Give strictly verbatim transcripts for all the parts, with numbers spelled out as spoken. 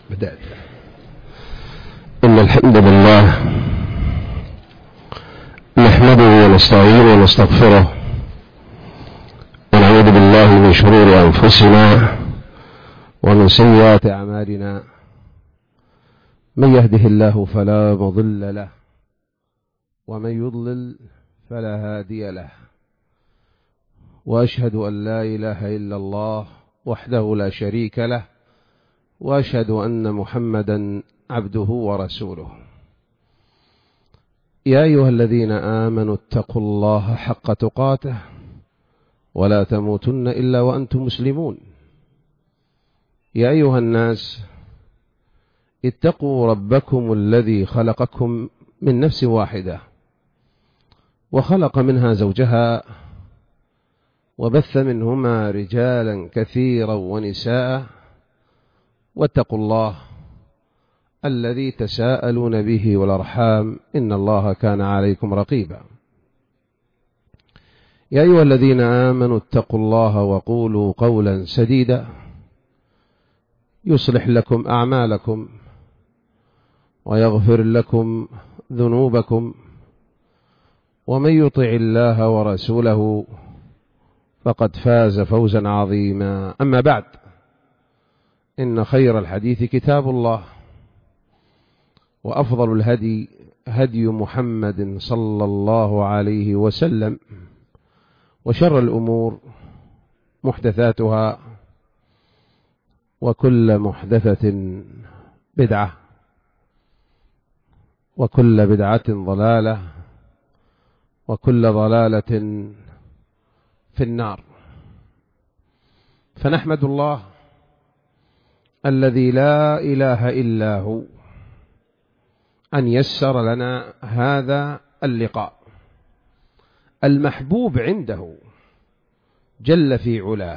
بدأت. إن الحمد لله نحمده ونستعينه ونستغفره ونعوذ بالله من شرور أنفسنا ومن سيئات أعمالنا. من يهده الله فلا مضل له ومن يضلل فلا هادي له، وأشهد أن لا إله إلا الله وحده لا شريك له، وأشهد أن محمدا عبده ورسوله. يا أيها الذين آمنوا اتقوا الله حق تقاته ولا تموتن إلا وأنتم مسلمون. يا أيها الناس اتقوا ربكم الذي خلقكم من نفس واحدة وخلق منها زوجها وبث منهما رجالا كثيرا ونساء، واتقوا الله الذي تساءلون به والأرحام إن الله كان عليكم رقيبا. يا أيها الذين آمنوا اتقوا الله وقولوا قولا سديدا يصلح لكم أعمالكم ويغفر لكم ذنوبكم، ومن يطع الله ورسوله فقد فاز فوزا عظيما. أما بعد، إن خير الحديث كتاب الله، وأفضل الهدي هدي محمد صلى الله عليه وسلم، وشر الأمور محدثاتها، وكل محدثة بدعة، وكل بدعة ضلالة، وكل ضلالة في النار. فنحمد الله الذي لا إله إلا هو أن يسر لنا هذا اللقاء المحبوب عنده جل في علاه،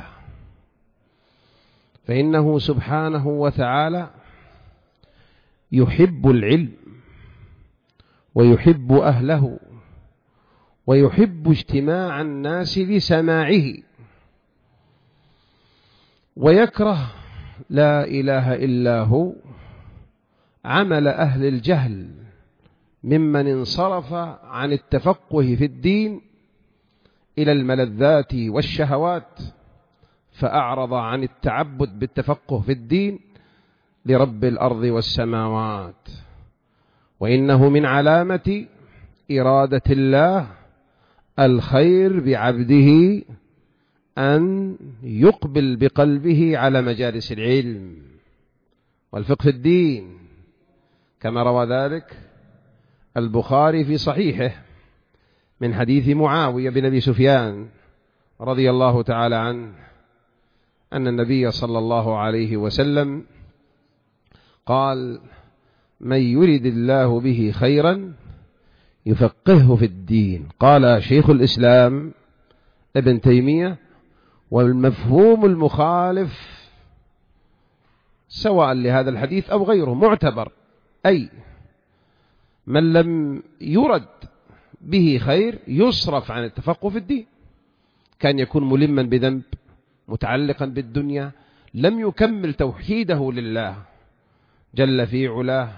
فإنه سبحانه وتعالى يحب العلم ويحب أهله ويحب اجتماع الناس لسماعه، ويكره لا إله إلا هو عمل أهل الجهل ممن انصرف عن التفقه في الدين إلى الملذات والشهوات، فأعرض عن التعبد بالتفقه في الدين لرب الأرض والسماوات. وإنه من علامة إرادة الله الخير بعبده أن يقبل بقلبه على مجالس العلم والفقه في الدين، كما روى ذلك البخاري في صحيحه من حديث معاوية بن أبي سفيان رضي الله تعالى عنه أن النبي صلى الله عليه وسلم قال: من يرد الله به خيرا يفقهه في الدين. قال شيخ الإسلام ابن تيمية: والمفهوم المخالف سواء لهذا الحديث أو غيره معتبر، أي من لم يرد به خير يصرف عن التفقه في الدين، كان يكون ملما بذنب متعلقا بالدنيا، لم يكمل توحيده لله جل في علاه،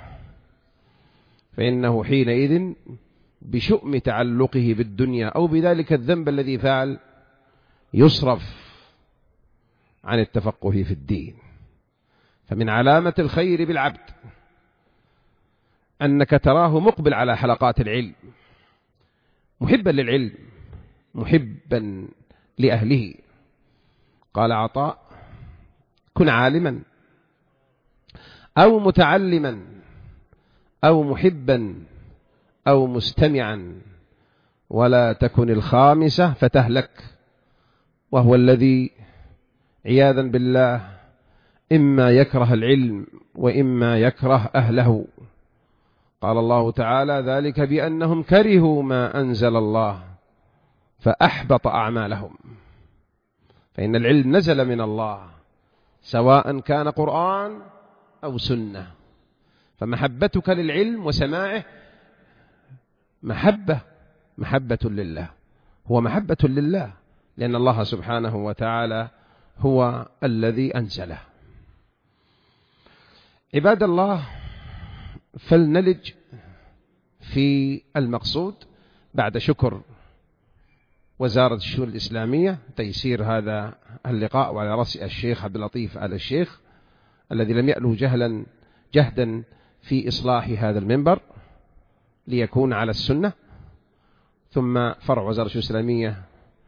فإنه حينئذ بشؤم تعلقه بالدنيا أو بذلك الذنب الذي فعل يصرف عن التفقه في الدين. فمن علامة الخير بالعبد أنك تراه مقبل على حلقات العلم، محبا للعلم، محبا لأهله. قال عطاء: كن عالما أو متعلما أو محبا أو مستمعا، ولا تكن الخامسة فتهلك. وهو الذي عياذا بالله إما يكره العلم وإما يكره أهله. قال الله تعالى: ذلك بأنهم كرهوا ما أنزل الله فأحبط أعمالهم. فإن العلم نزل من الله سواء كان قرآن أو سنة، فمحبتك للعلم وسماعه محبة محبة لله، هو محبة لله، لأن الله سبحانه وتعالى هو الذي أنزله. عباد الله، فلنلج في المقصود بعد شكر وزارة الشؤون الإسلامية تيسير هذا اللقاء، وعلى رأس الشيخ عبد اللطيف آل الشيخ الذي لم يأله جهلا جهدا في إصلاح هذا المنبر ليكون على السنة، ثم فرع وزارة الشؤون الإسلامية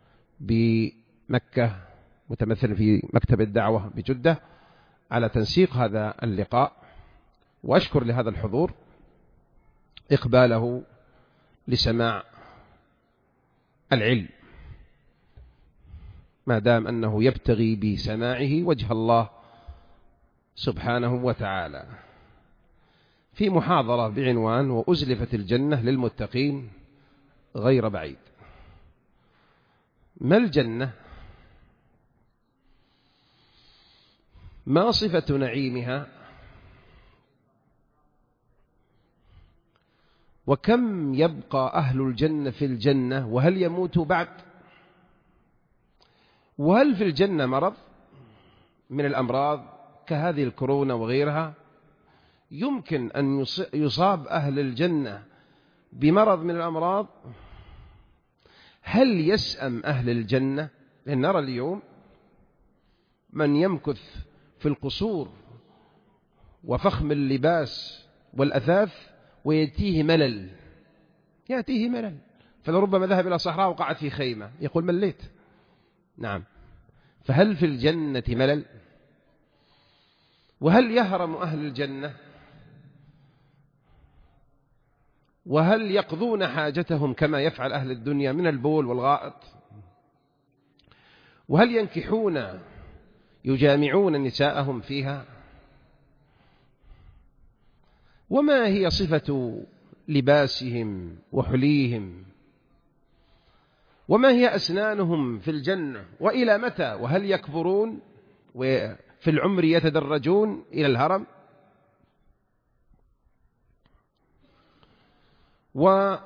بمكة متمثل في مكتب الدعوة بجدة على تنسيق هذا اللقاء. وأشكر لهذا الحضور إقباله لسماع العلم ما دام أنه يبتغي بسماعه وجه الله سبحانه وتعالى، في محاضرة بعنوان وأزلفت الجنة للمتقين غير بعيد. ما الجنة؟ ما صفة نعيمها؟ وكم يبقى أهل الجنة في الجنة؟ وهل يموتوا بعد؟ وهل في الجنة مرض من الأمراض كهذه الكورونا وغيرها؟ يمكن أن يصاب أهل الجنة بمرض من الأمراض؟ هل يسأم أهل الجنة؟ لأن نرى اليوم من يمكث في القصور وفخم اللباس والأثاث ويأتيه ملل، يأتيه ملل، فلربما ذهب إلى صحراء وقعد في خيمة يقول مليت. نعم، فهل في الجنة ملل؟ وهل يهرم أهل الجنة؟ وهل يقضون حاجتهم كما يفعل أهل الدنيا من البول والغائط؟ وهل ينكحون يجامعون نساءهم فيها؟ وما هي صفة لباسهم وحليهم؟ وما هي أسنانهم في الجنة؟ وإلى متى؟ وهل يكبرون وفي العمر يتدرجون إلى الهرم؟ وما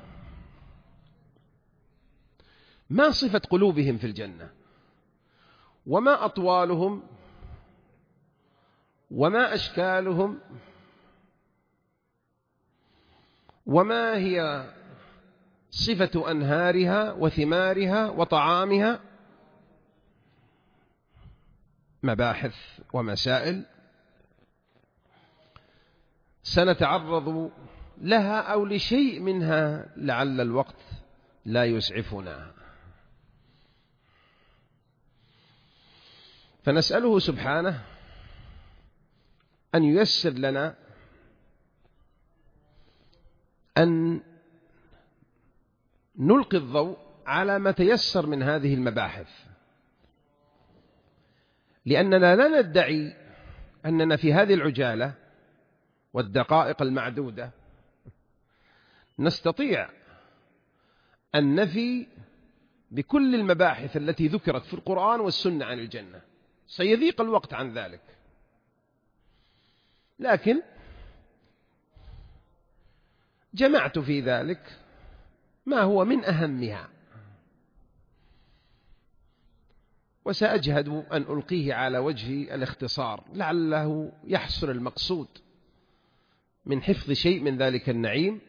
صفة قلوبهم في الجنة؟ وما أطوالهم؟ وما أشكالهم؟ وما هي صفة أنهارها وثمارها وطعامها؟ مباحث ومسائل سنتعرض لها أو لشيء منها لعل الوقت لا يسعفنا، فنسأله سبحانه أن ييسر لنا أن نلقي الضوء على ما تيسر من هذه المباحث، لأننا لا ندعي أننا في هذه العجالة والدقائق المعدودة نستطيع أن نفي بكل المباحث التي ذكرت في القرآن والسنة عن الجنة، سيضيق الوقت عن ذلك، لكن جمعت في ذلك ما هو من أهمها، وسأجهد أن ألقيه على وجه الاختصار لعله يحصل المقصود من حفظ شيء من ذلك النعيم.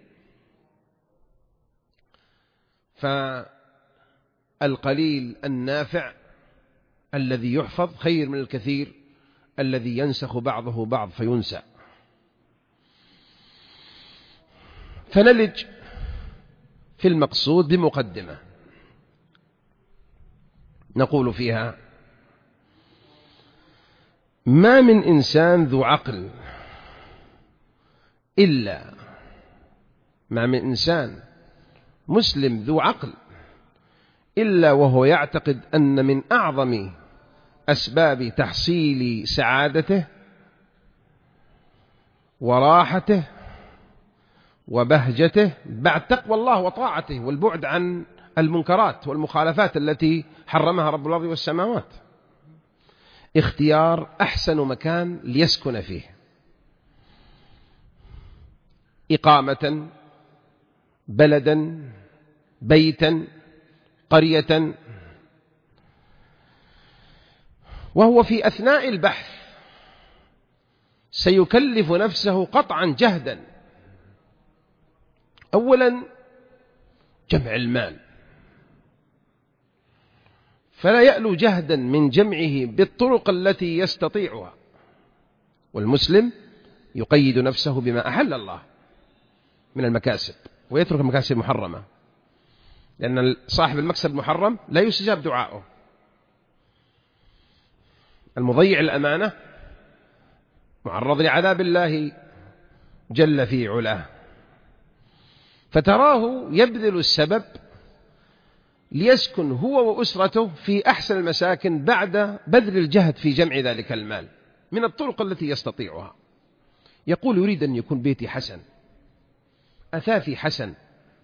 فالقليل النافع الذي يحفظ خير من الكثير الذي ينسخ بعضه بعض فينسى. فنلج في المقصود بمقدمة نقول فيها: ما من إنسان ذو عقل إلا ما من إنسان مسلم ذو عقل إلا وهو يعتقد أن من أعظم أسباب تحصيل سعادته وراحته وبهجته بعد تقوى الله وطاعته والبعد عن المنكرات والمخالفات التي حرمها رب الأرض والسماوات اختيار أحسن مكان ليسكن فيه، إقامة، بلدا، بيتا، قرية. وهو في أثناء البحث سيكلف نفسه قطعا جهدا. أولا جمع المال، فلا يألو جهدا من جمعه بالطرق التي يستطيعها، والمسلم يقيد نفسه بما أحل الله من المكاسب ويترك المكاسب المحرمة، لأن صاحب المكسب المحرم لا يستجاب دعاؤه. المضيع الأمانة معرض لعذاب الله جل في علاه، فتراه يبذل السبب ليسكن هو وأسرته في أحسن المساكن بعد بذل الجهد في جمع ذلك المال من الطرق التي يستطيعها. يقول يريد أن يكون بيتي حسن، أثاثي حسن،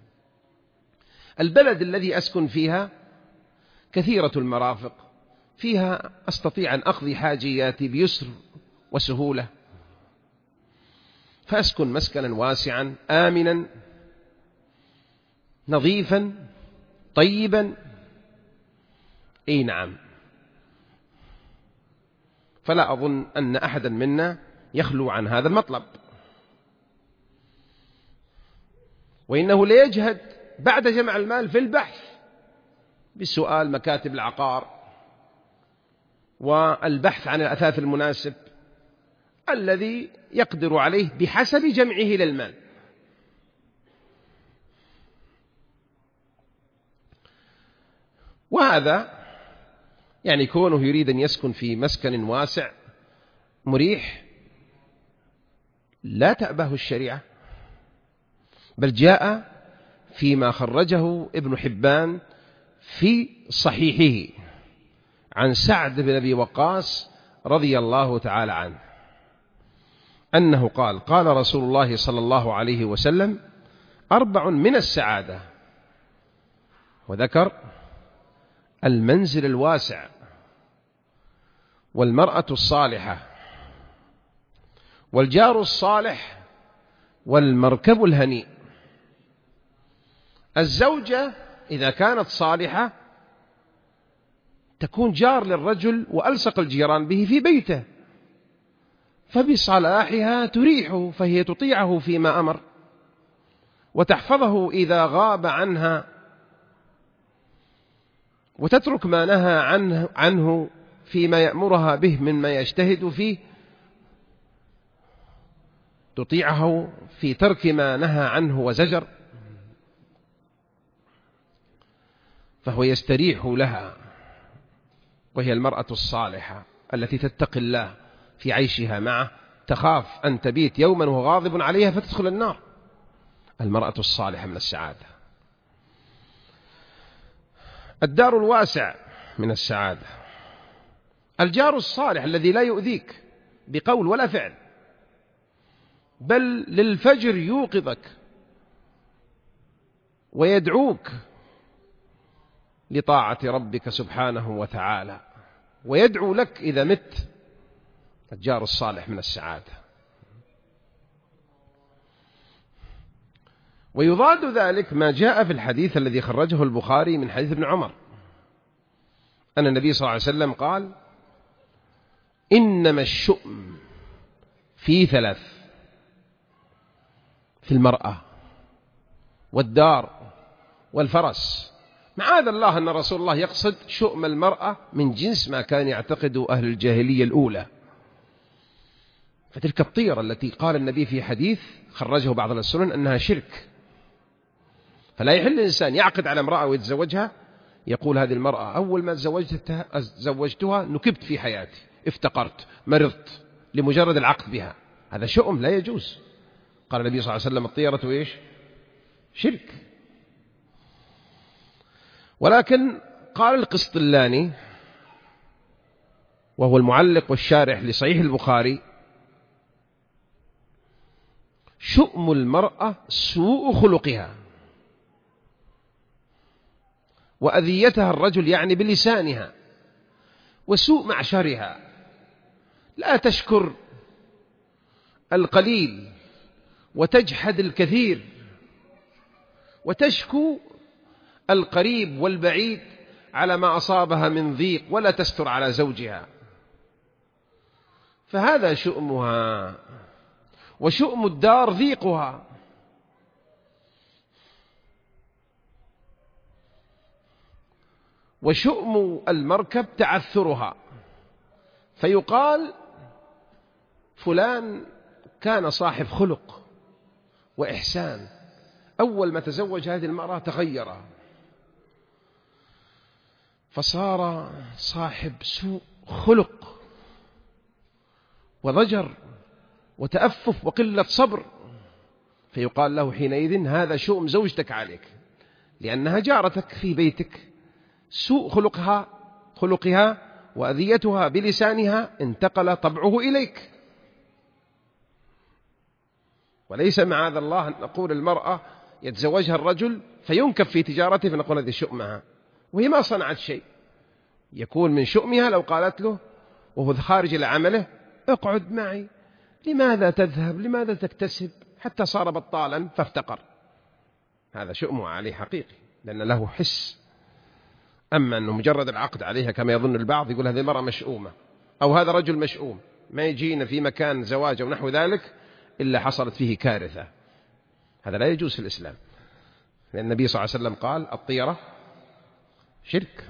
البلد الذي أسكن فيها كثيرة المرافق، فيها أستطيع أن أقضي حاجياتي بيسر وسهولة، فأسكن مسكنا واسعا آمنا نظيفا طيبا. إي نعم، فلا أظن أن أحدا منا يخلو عن هذا المطلب، وإنه ليجهد بعد جمع المال في البحث بسؤال مكاتب العقار والبحث عن الأثاث المناسب الذي يقدر عليه بحسب جمعه للمال. وهذا يعني كونه يريد أن يسكن في مسكن واسع مريح لا تأبه الشريعة، بل جاء فيما خرجه ابن حبان في صحيحه عن سعد بن أبي وقاص رضي الله تعالى عنه أنه قال: قال رسول الله صلى الله عليه وسلم: أربع من السعادة، وذكر المنزل الواسع، والمرأة الصالحة، والجار الصالح، والمركب الهنيء. الزوجة إذا كانت صالحة تكون جار للرجل وألصق الجيران به في بيته، فبصلاحها تريحه، فهي تطيعه فيما أمر وتحفظه إذا غاب عنها، وتترك ما نهى عنه, عنه فيما يأمرها به مما يجتهد فيه، تطيعه في ترك ما نهى عنه وزجر، فهو يستريح لها. وهي المرأة الصالحة التي تتقي الله في عيشها معه، تخاف أن تبيت يوما وهو غاضب عليها فتدخل النار. المرأة الصالحة من السعادة. الدار الواسع من السعادة. الجار الصالح الذي لا يؤذيك بقول ولا فعل، بل للفجر يوقظك ويدعوك لطاعة ربك سبحانه وتعالى، ويدعو لك إذا مت. الجار الصالح من السعادة. ويضاد ذلك ما جاء في الحديث الذي خرجه البخاري من حديث ابن عمر أن النبي صلى الله عليه وسلم قال: إنما الشؤم في ثلاث: في المرأة والدار والفرس. معاذ الله أن رسول الله يقصد شؤم المرأة من جنس ما كان يعتقد أهل الجاهلية الأولى، فتلك الطيرة التي قال النبي في حديث خرجه بعض السنن أنها شرك، فلا يحل الإنسان يعقد على امرأة ويتزوجها يقول: هذه المرأة أول ما زوجتها, زوجتها نكبت في حياتي، افتقرت، مرضت، لمجرد العقد بها. هذا شؤم لا يجوز. قال النبي صلى الله عليه وسلم: الطيرة إيش؟ شرك. ولكن قال القسطلاني وهو المعلق والشارح لصحيح البخاري: شؤم المرأة سوء خلقها وأذيتها الرجل، يعني بلسانها، وسوء معشرها، لا تشكر القليل وتجحد الكثير، وتشكو القريب والبعيد على ما أصابها من ضيق، ولا تستر على زوجها. فهذا شؤمها. وشؤم الدار ضيقها، وشؤم المركب تعثرها. فيقال فلان كان صاحب خلق وإحسان، أول ما تزوج هذه المرأة تغير فصار صاحب سوء خلق وضجر وتأفف وقلة صبر، فيقال له حينئذ هذا شؤم زوجتك عليك، لأنها جارتك في بيتك، سوء خلقها خلقها وأذيتها بلسانها انتقل طبعه إليك. وليس معاذ الله أن نقول المرأة يتزوجها الرجل فينكف في تجارته فنقول هذه شؤمها وهي ما صنعت شيء. يكون من شؤمها لو قالت له وهو خارج لعمله اقعد معي، لماذا تذهب، لماذا تكتسب، حتى صار بطالا فافتقر، هذا شؤمه عليه حقيقي لأن له حس. أما أنه مجرد العقد عليها كما يظن البعض، يقول هذه المرأة مشؤومة أو هذا رجل مشؤوم، ما يجينا في مكان زواج أو نحو ذلك إلا حصلت فيه كارثة، هذا لا يجوز في الإسلام، لأن النبي صلى الله عليه وسلم قال الطيرة شرك.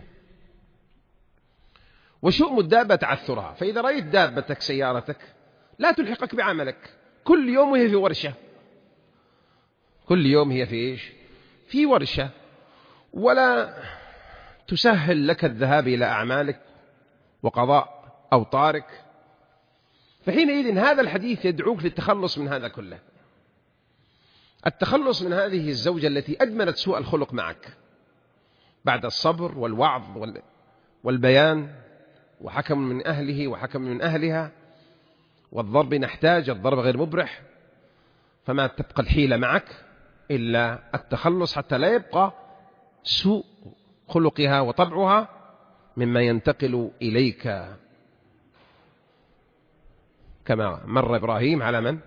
وشؤم الدابة تعثرها، فإذا رأيت دابتك سيارتك لا تلحقك بعملك، كل يوم هي في ورشة، كل يوم هي في إيش؟ في ورشة، ولا تسهل لك الذهاب إلى أعمالك وقضاء أوطارك. فحينئذ هذا الحديث يدعوك للتخلص من هذا كله، التخلص من هذه الزوجة التي أدمنت سوء الخلق معك بعد الصبر والوعظ والبيان وحكم من أهله وحكم من أهلها، والضرب نحتاج، الضرب غير مبرح، فما تبقى الحيلة معك إلا التخلص حتى لا يبقى سوء خلقها وطبعها مما ينتقل إليك، كما مر إبراهيم على من؟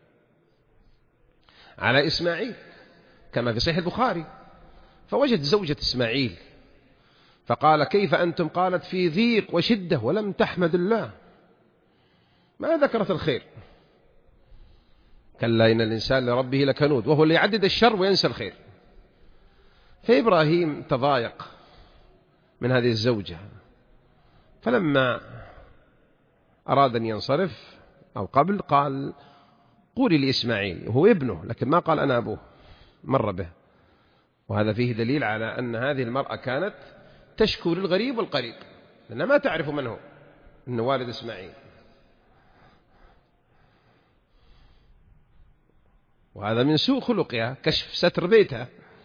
على إسماعيل، كما في صحيح البخاري، فوجد زوجة إسماعيل فقال كيف أنتم؟ قالت في ضيق وشدة ولم تحمد الله، ما ذكرت الخير، كلا إن الإنسان لربه لكنود، وهو اللي يعدد الشر وينسى الخير. فإبراهيم تضايق من هذه الزوجة، فلما أراد أن ينصرف أو قبل قال قولي لإسماعيل، وهو ابنه لكن ما قال أنا أبوه، مر به. وهذا فيه دليل على أن هذه المرأة كانت تشكو للغريب والقريب، لأنها ما تعرف من هو، إنه والد إسماعيل، وهذا من سوء خلقها كشف ستر بيتها.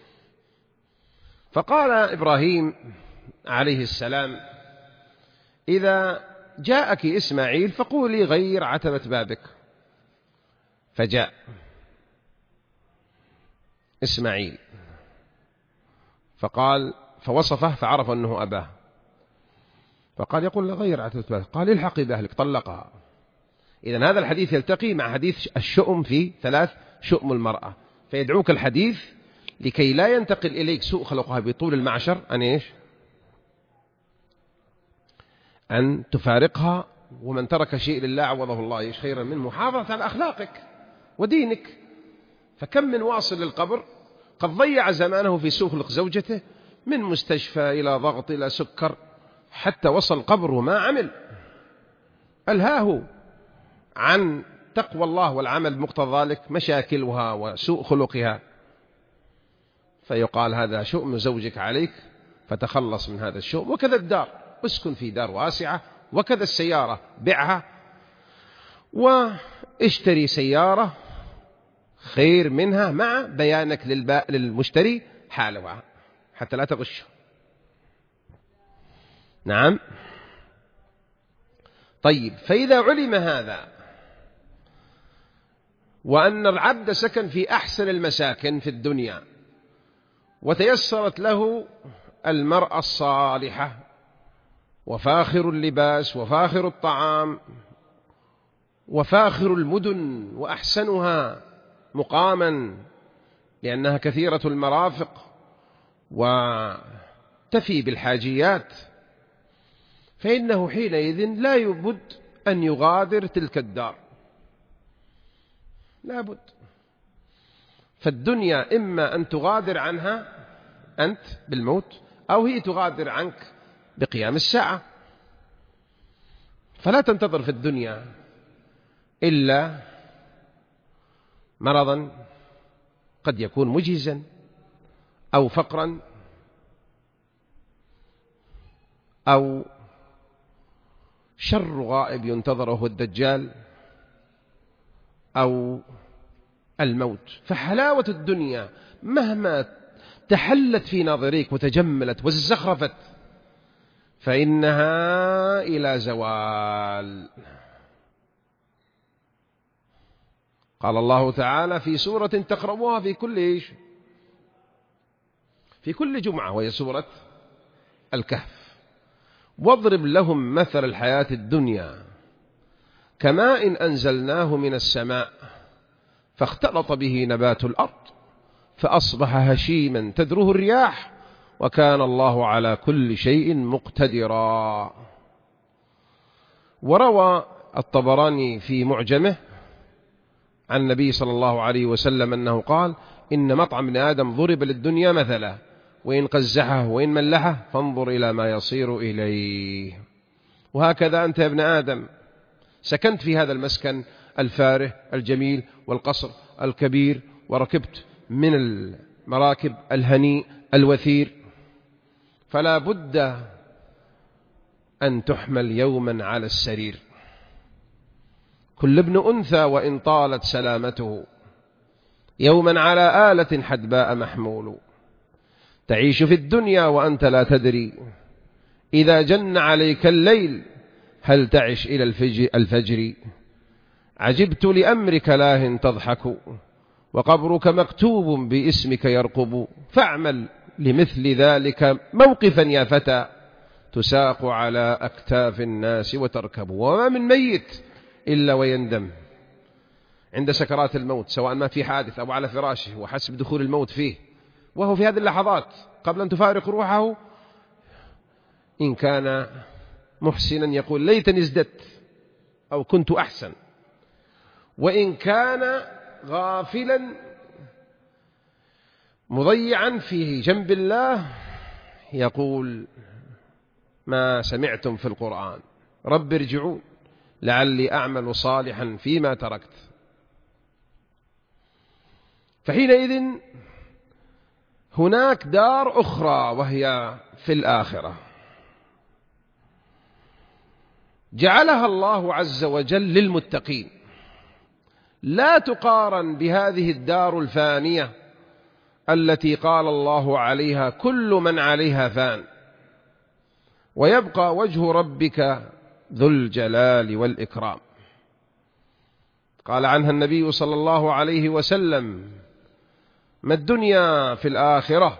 فقال إبراهيم عليه السلام إذا جاءك إسماعيل فقولي غير عتبة بابك. فجاء إسماعيل فقال فوصفه فعرف أنه أباه، فقال يقول غير عتبة بابك، قال الحقي بأهلك، طلقها. إذن هذا الحديث يلتقي مع حديث الشؤم في ثلاث، شؤم المرأة، فيدعوك الحديث لكي لا ينتقل إليك سوء خلقها بطول المعشر أن إيش؟ أن تفارقها، ومن ترك شيء لله عوضه الله إيش خيرا منه، محافظة على أخلاقك ودينك. فكم من واصل للقبر قد ضيع زمانه في سوء خلق زوجته، من مستشفى إلى ضغط إلى سكر، حتى وصل القبر وما عمل، ألهاه عن تقوى الله والعمل بمقتضى ذلك مشاكلها وسوء خلقها. فيقال هذا شؤم زوجك عليك فتخلص من هذا الشؤم. وكذا الدار، اسكن في دار واسعة، وكذا السيارة بعها واشتري سيارة خير منها مع بيانك للمشتري حالها حتى لا تغشه. نعم. طيب، فإذا علم هذا وأن العبد سكن في أحسن المساكن في الدنيا وتيسرت له المرأة الصالحة وفاخر اللباس وفاخر الطعام وفاخر المدن وأحسنها مقاما لأنها كثيرة المرافق وتفي بالحاجيات، فإنه حينئذ لا يبد أن يغادر تلك الدار، لابد. فالدنيا إما أن تغادر عنها أنت بالموت، أو هي تغادر عنك بقيام الساعة. فلا تنتظر في الدنيا إلا مرضا قد يكون مجهزا، أو فقرا، أو شر غائب ينتظره الدجال، أو الموت. فحلاوة الدنيا مهما تحلت في ناظريك وتجملت وازخرفت فإنها إلى زوال. قال الله تعالى في سورة تقرأوها في كل إيش في كل جمعة، وهي سورة الكهف: واضرب لهم مثل الحياة الدنيا كماء أنزلناه من السماء فاختلط به نبات الأرض فأصبح هشيما تذروه الرياح وكان الله على كل شيء مقتدرا. وروى الطبراني في معجمه عن النبي صلى الله عليه وسلم أنه قال: إن مطعم ابن آدم ضرب للدنيا مثلا وإن قزحه وإن ملحه فانظر إلى ما يصير إليه. وهكذا أنت يا ابن آدم سكنت في هذا المسكن الفاره الجميل والقصر الكبير، وركبت من المراكب الهنيء الوثير، فلا بد أن تحمل يوما على السرير. كل ابن أنثى وإن طالت سلامته يوما على آلة حدباء محمول. تعيش في الدنيا وأنت لا تدري إذا جن عليك الليل هل تعش إلى الفجر. عجبت لأمرك لاه تضحك وقبرك مكتوب باسمك يرقب. فاعمل لمثل ذلك موقفا يا فتى تساق على أكتاف الناس وتركب. وما من ميت إلا ويندم عند سكرات الموت، سواء ما في حادث أو على فراشه وحسب دخول الموت فيه، وهو في هذه اللحظات قبل أن تفارق روحه إن كان محسنا يقول ليتني ازددت أو كنت أحسن، وإن كان غافلا مضيعا في جنب الله يقول ما سمعتم في القرآن رب ارجعون لعلي أعمل صالحا فيما تركت. فحينئذ هناك دار أخرى وهي في الآخرة جعلها الله عز وجل للمتقين، لا تقارن بهذه الدار الفانية التي قال الله عليها كل من عليها فان ويبقى وجه ربك ذو الجلال والإكرام. قال عنها النبي صلى الله عليه وسلم: ما الدنيا في الآخرة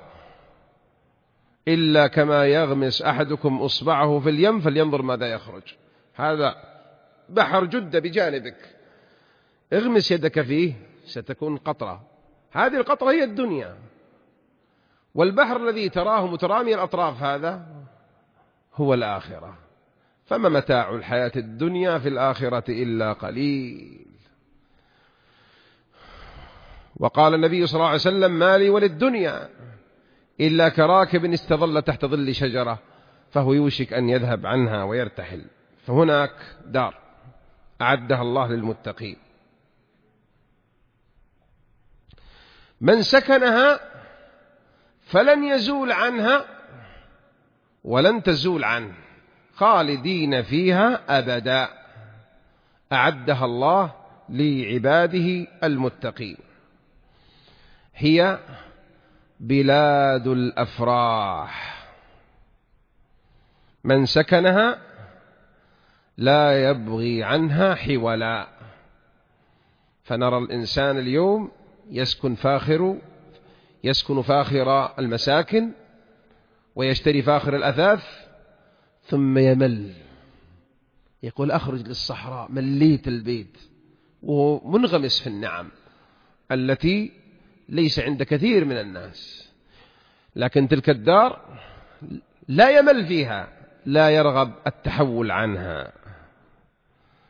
إلا كما يغمس أحدكم أصبعه في اليم فلينظر ماذا يخرج. هذا بحر جد بجانبك، اغمس يدك فيه ستكون قطرة، هذه القطرة هي الدنيا، والبحر الذي تراه مترامي الأطراف هذا هو الآخرة. فما متاع الحياة الدنيا في الآخرة إلا قليل. وقال النبي صلى الله عليه وسلم: ما لي وللدنيا إلا كراكب استظل تحت ظل شجرة فهو يوشك أن يذهب عنها ويرتحل. فهناك دار أعدها الله للمتقين، من سكنها فلن يزول عنها ولن تزول عنه خالدين فيها أبدا. أعدها الله لعباده المتقين. هي بلاد الأفراح، من سكنها لا يبغي عنها حولا. فنرى الإنسان اليوم يسكن فاخر يسكن فاخر المساكن ويشتري فاخر الأثاث ثم يمل، يقول أخرج للصحراء مليت البيت، ومنغمس في النعم التي ليس عند كثير من الناس. لكن تلك الدار لا يمل فيها، لا يرغب التحول عنها.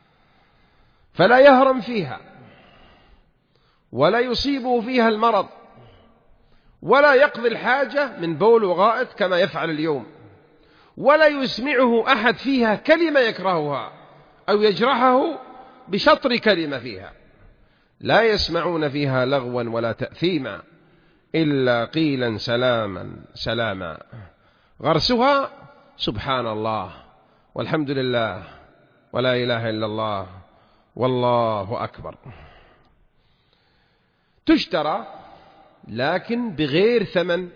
فلا يهرم فيها ولا يصيبه فيها المرض ولا يقضي الحاجة من بول وغائط كما يفعل اليوم، ولا يسمعه أحد فيها كلمة يكرهها أو يجرحه بشطر كلمة فيها. لا يسمعون فيها لغوا ولا تأثيما إلا قيلا سلاما سلاما. غرسها سبحان الله والحمد لله ولا إله إلا الله والله أكبر. تشترى لكن بغير ثمن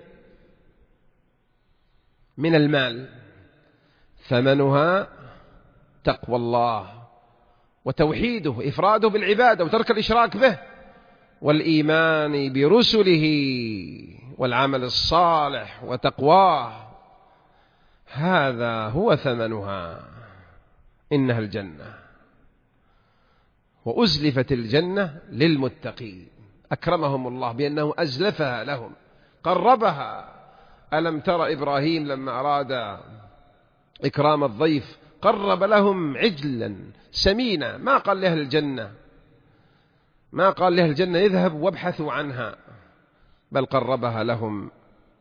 من المال، ثمنها تقوى الله وتوحيده، إفراده بالعبادة وترك الإشراك به، والإيمان برسله والعمل الصالح وتقواه. هذا هو ثمنها، إنها الجنة. وأزلفت الجنة للمتقين، أكرمهم الله بأنه أزلفها لهم، قربها. ألم تر إبراهيم لما أراد إكرام الضيف قرب لهم عجلا سمينا، ما قال لأهل الجنة ما قال لأهل الجنة اذهبوا وابحثوا عنها، بل قربها لهم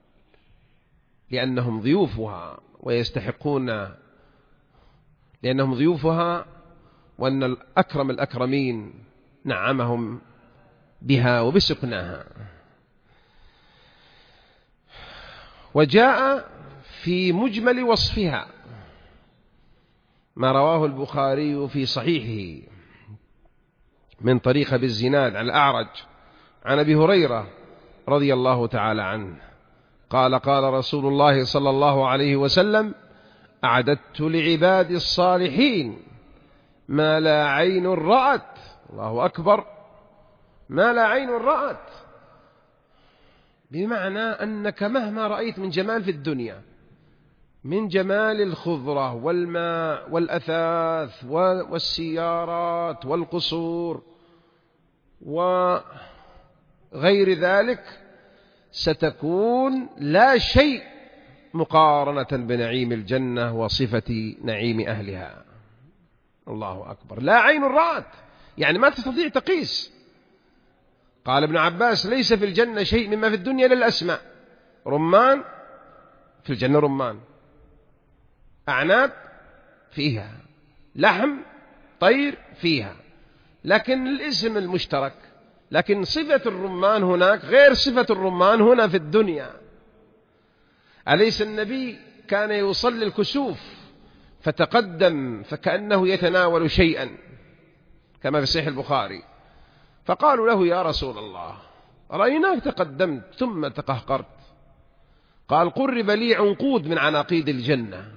لأنهم ضيوفها ويستحقون، لأنهم ضيوفها، وأن الأكرم الأكرمين نعمهم بها وبسكنها. وجاء في مجمل وصفها ما رواه البخاري في صحيحه من طريق أبي الزناد عن الأعرج عن أبي هريرة رضي الله تعالى عنه قال قال رسول الله صلى الله عليه وسلم: أعددت لعبادي الصالحين ما لا عين رأت. الله أكبر، ما لا عين رأت، بمعنى أنك مهما رأيت من جمال في الدنيا، من جمال الخضرة والماء والأثاث والسيارات والقصور وغير ذلك، ستكون لا شيء مقارنة بنعيم الجنة وصفة نعيم أهلها. الله أكبر، لا عين رأت، يعني ما تستطيع تقيس. قال ابن عباس: ليس في الجنة شيء مما في الدنيا إلا الأسماء. رمان في الجنة، رمان، أعناب فيها، لحم طير فيها، لكن الاسم المشترك، لكن صفة الرمان هناك غير صفة الرمان هنا في الدنيا. أليس النبي كان يصلي الكسوف فتقدم فكأنه يتناول شيئا كما في صحيح البخاري، فقالوا له: يا رسول الله، رأيناك تقدمت ثم تقهقرت. قال: قرب لي عنقود من عناقيد الجنة،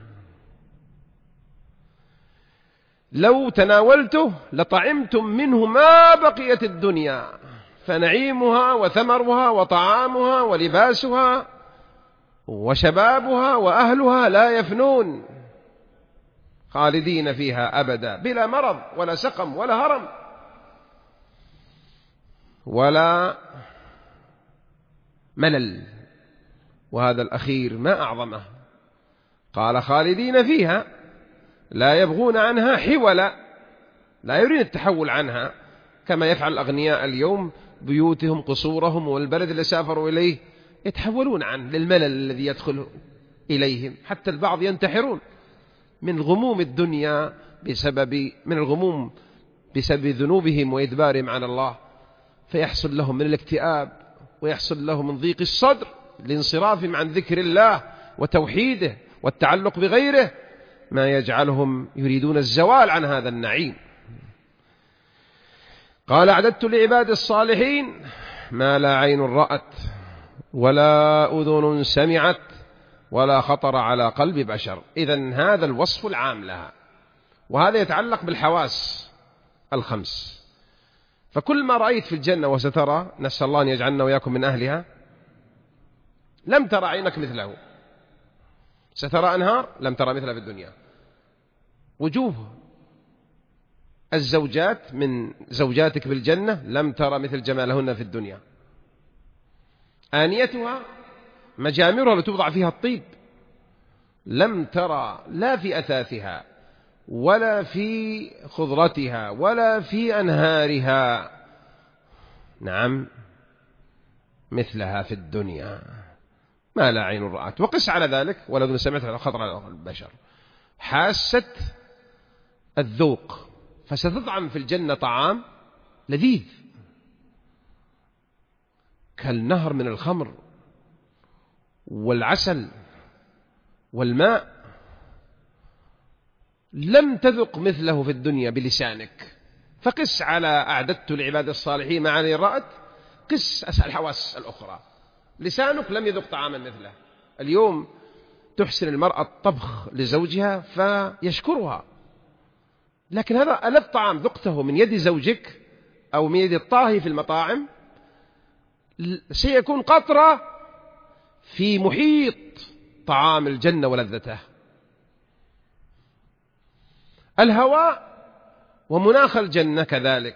لو تناولته لطعمتم منه ما بقيت الدنيا، فنعيمها وثمرها وطعامها ولباسها وشبابها وأهلها لا يفنون، خالدين فيها أبدا، بلا مرض ولا سقم ولا هرم ولا ملل. وهذا الأخير ما أعظمه، قال: خالدين فيها لا يبغون عنها حولا، لا يريد التحول عنها كما يفعل الأغنياء اليوم، بيوتهم قصورهم والبلد اللي سافروا إليه يتحولون عنه للملل الذي يدخل إليهم، حتى البعض ينتحرون من غموم الدنيا بسبب من الغموم بسبب ذنوبهم وإدبارهم عن الله، فيحصل لهم من الاكتئاب ويحصل لهم من ضيق الصدر لانصرافهم عن ذكر الله وتوحيده والتعلق بغيره، ما يجعلهم يريدون الزوال عن هذا النعيم. قال: أعددت لعباد الصالحين ما لا عين رأت ولا أذن سمعت ولا خطر على قلب بشر. إذن هذا الوصف العام لها، وهذا يتعلق بالحواس الخمس. فكل ما رأيت في الجنة وسترى، نسأل الله أن يجعلنا وياكم من أهلها، لم ترى عينك مثله. سترى أنهار لم ترى مثلها في الدنيا، وجوه الزوجات من زوجاتك في الجنة لم ترى مثل جمالهن في الدنيا. آنيتها مجامرها لتوضع فيها الطيب، لم ترى لا في أثاثها ولا في خضرتها ولا في أنهارها. نعم، مثلها في الدنيا ما لا عين رأت. وقس على ذلك ولا أذن سمعت على خطر على البشر، حاسة الذوق، فستطعم في الجنة طعام لذيذ كالنهر من الخمر والعسل والماء، لم تذق مثله في الدنيا بلسانك. فقس على أعددت لعباد الصالحين ما عين رأت، قس أسأل الحواس الأخرى. لسانك لم يذق طعاما مثله. اليوم تحسن المرأة الطبخ لزوجها فيشكرها، لكن هذا ألذ طعام ذقته من يد زوجك أو من يد الطاهي في المطاعم سيكون قطرة في محيط طعام الجنة ولذته. الهواء ومناخ الجنة كذلك،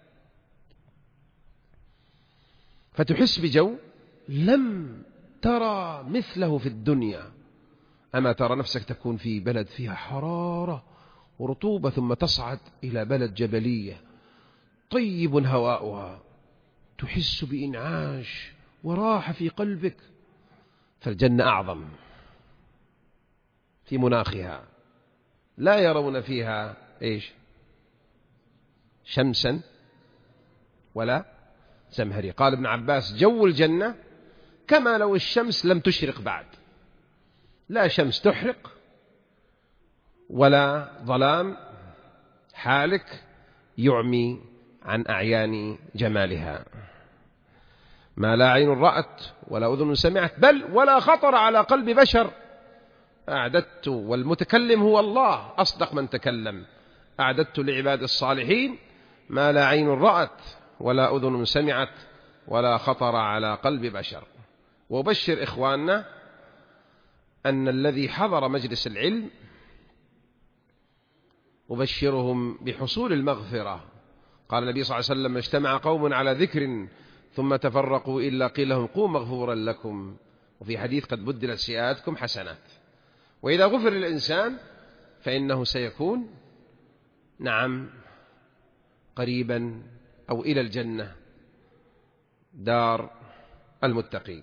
فتحس بجو لم ترى مثله في الدنيا. أما ترى نفسك تكون في بلد فيها حرارة ورطوبة ثم تصعد إلى بلد جبلية طيب هواؤها، تحس بإنعاش وراحة في قلبك. فالجنة أعظم في مناخها، لا يرون فيها إيش شمسا ولا زمهرير. قال ابن عباس جو الجنة كما لو الشمس لم تشرق بعد، لا شمس تحرق ولا ظلام حالك يعمي عن أعيان جمالها. ما لا عين رأت ولا أذن سمعت بل ولا خطر على قلب بشر. أعددت، والمتكلم هو الله أصدق من تكلم، أعددت لعباد الصالحين ما لا عين رأت ولا أذن سمعت ولا خطر على قلب بشر. وبشر إخواننا أن الذي حضر مجلس العلم أبشرهم بحصول المغفرة. قال النبي صلى الله عليه وسلم: اجتمع قوم على ذكر ثم تفرقوا إلا قيل لهم قوموا مغفورا لكم. وفي حديث: قد بدلت سيئاتكم حسنات. وإذا غفر للإنسان فإنه سيكون نعم قريبا أو إلى الجنة دار المتقين.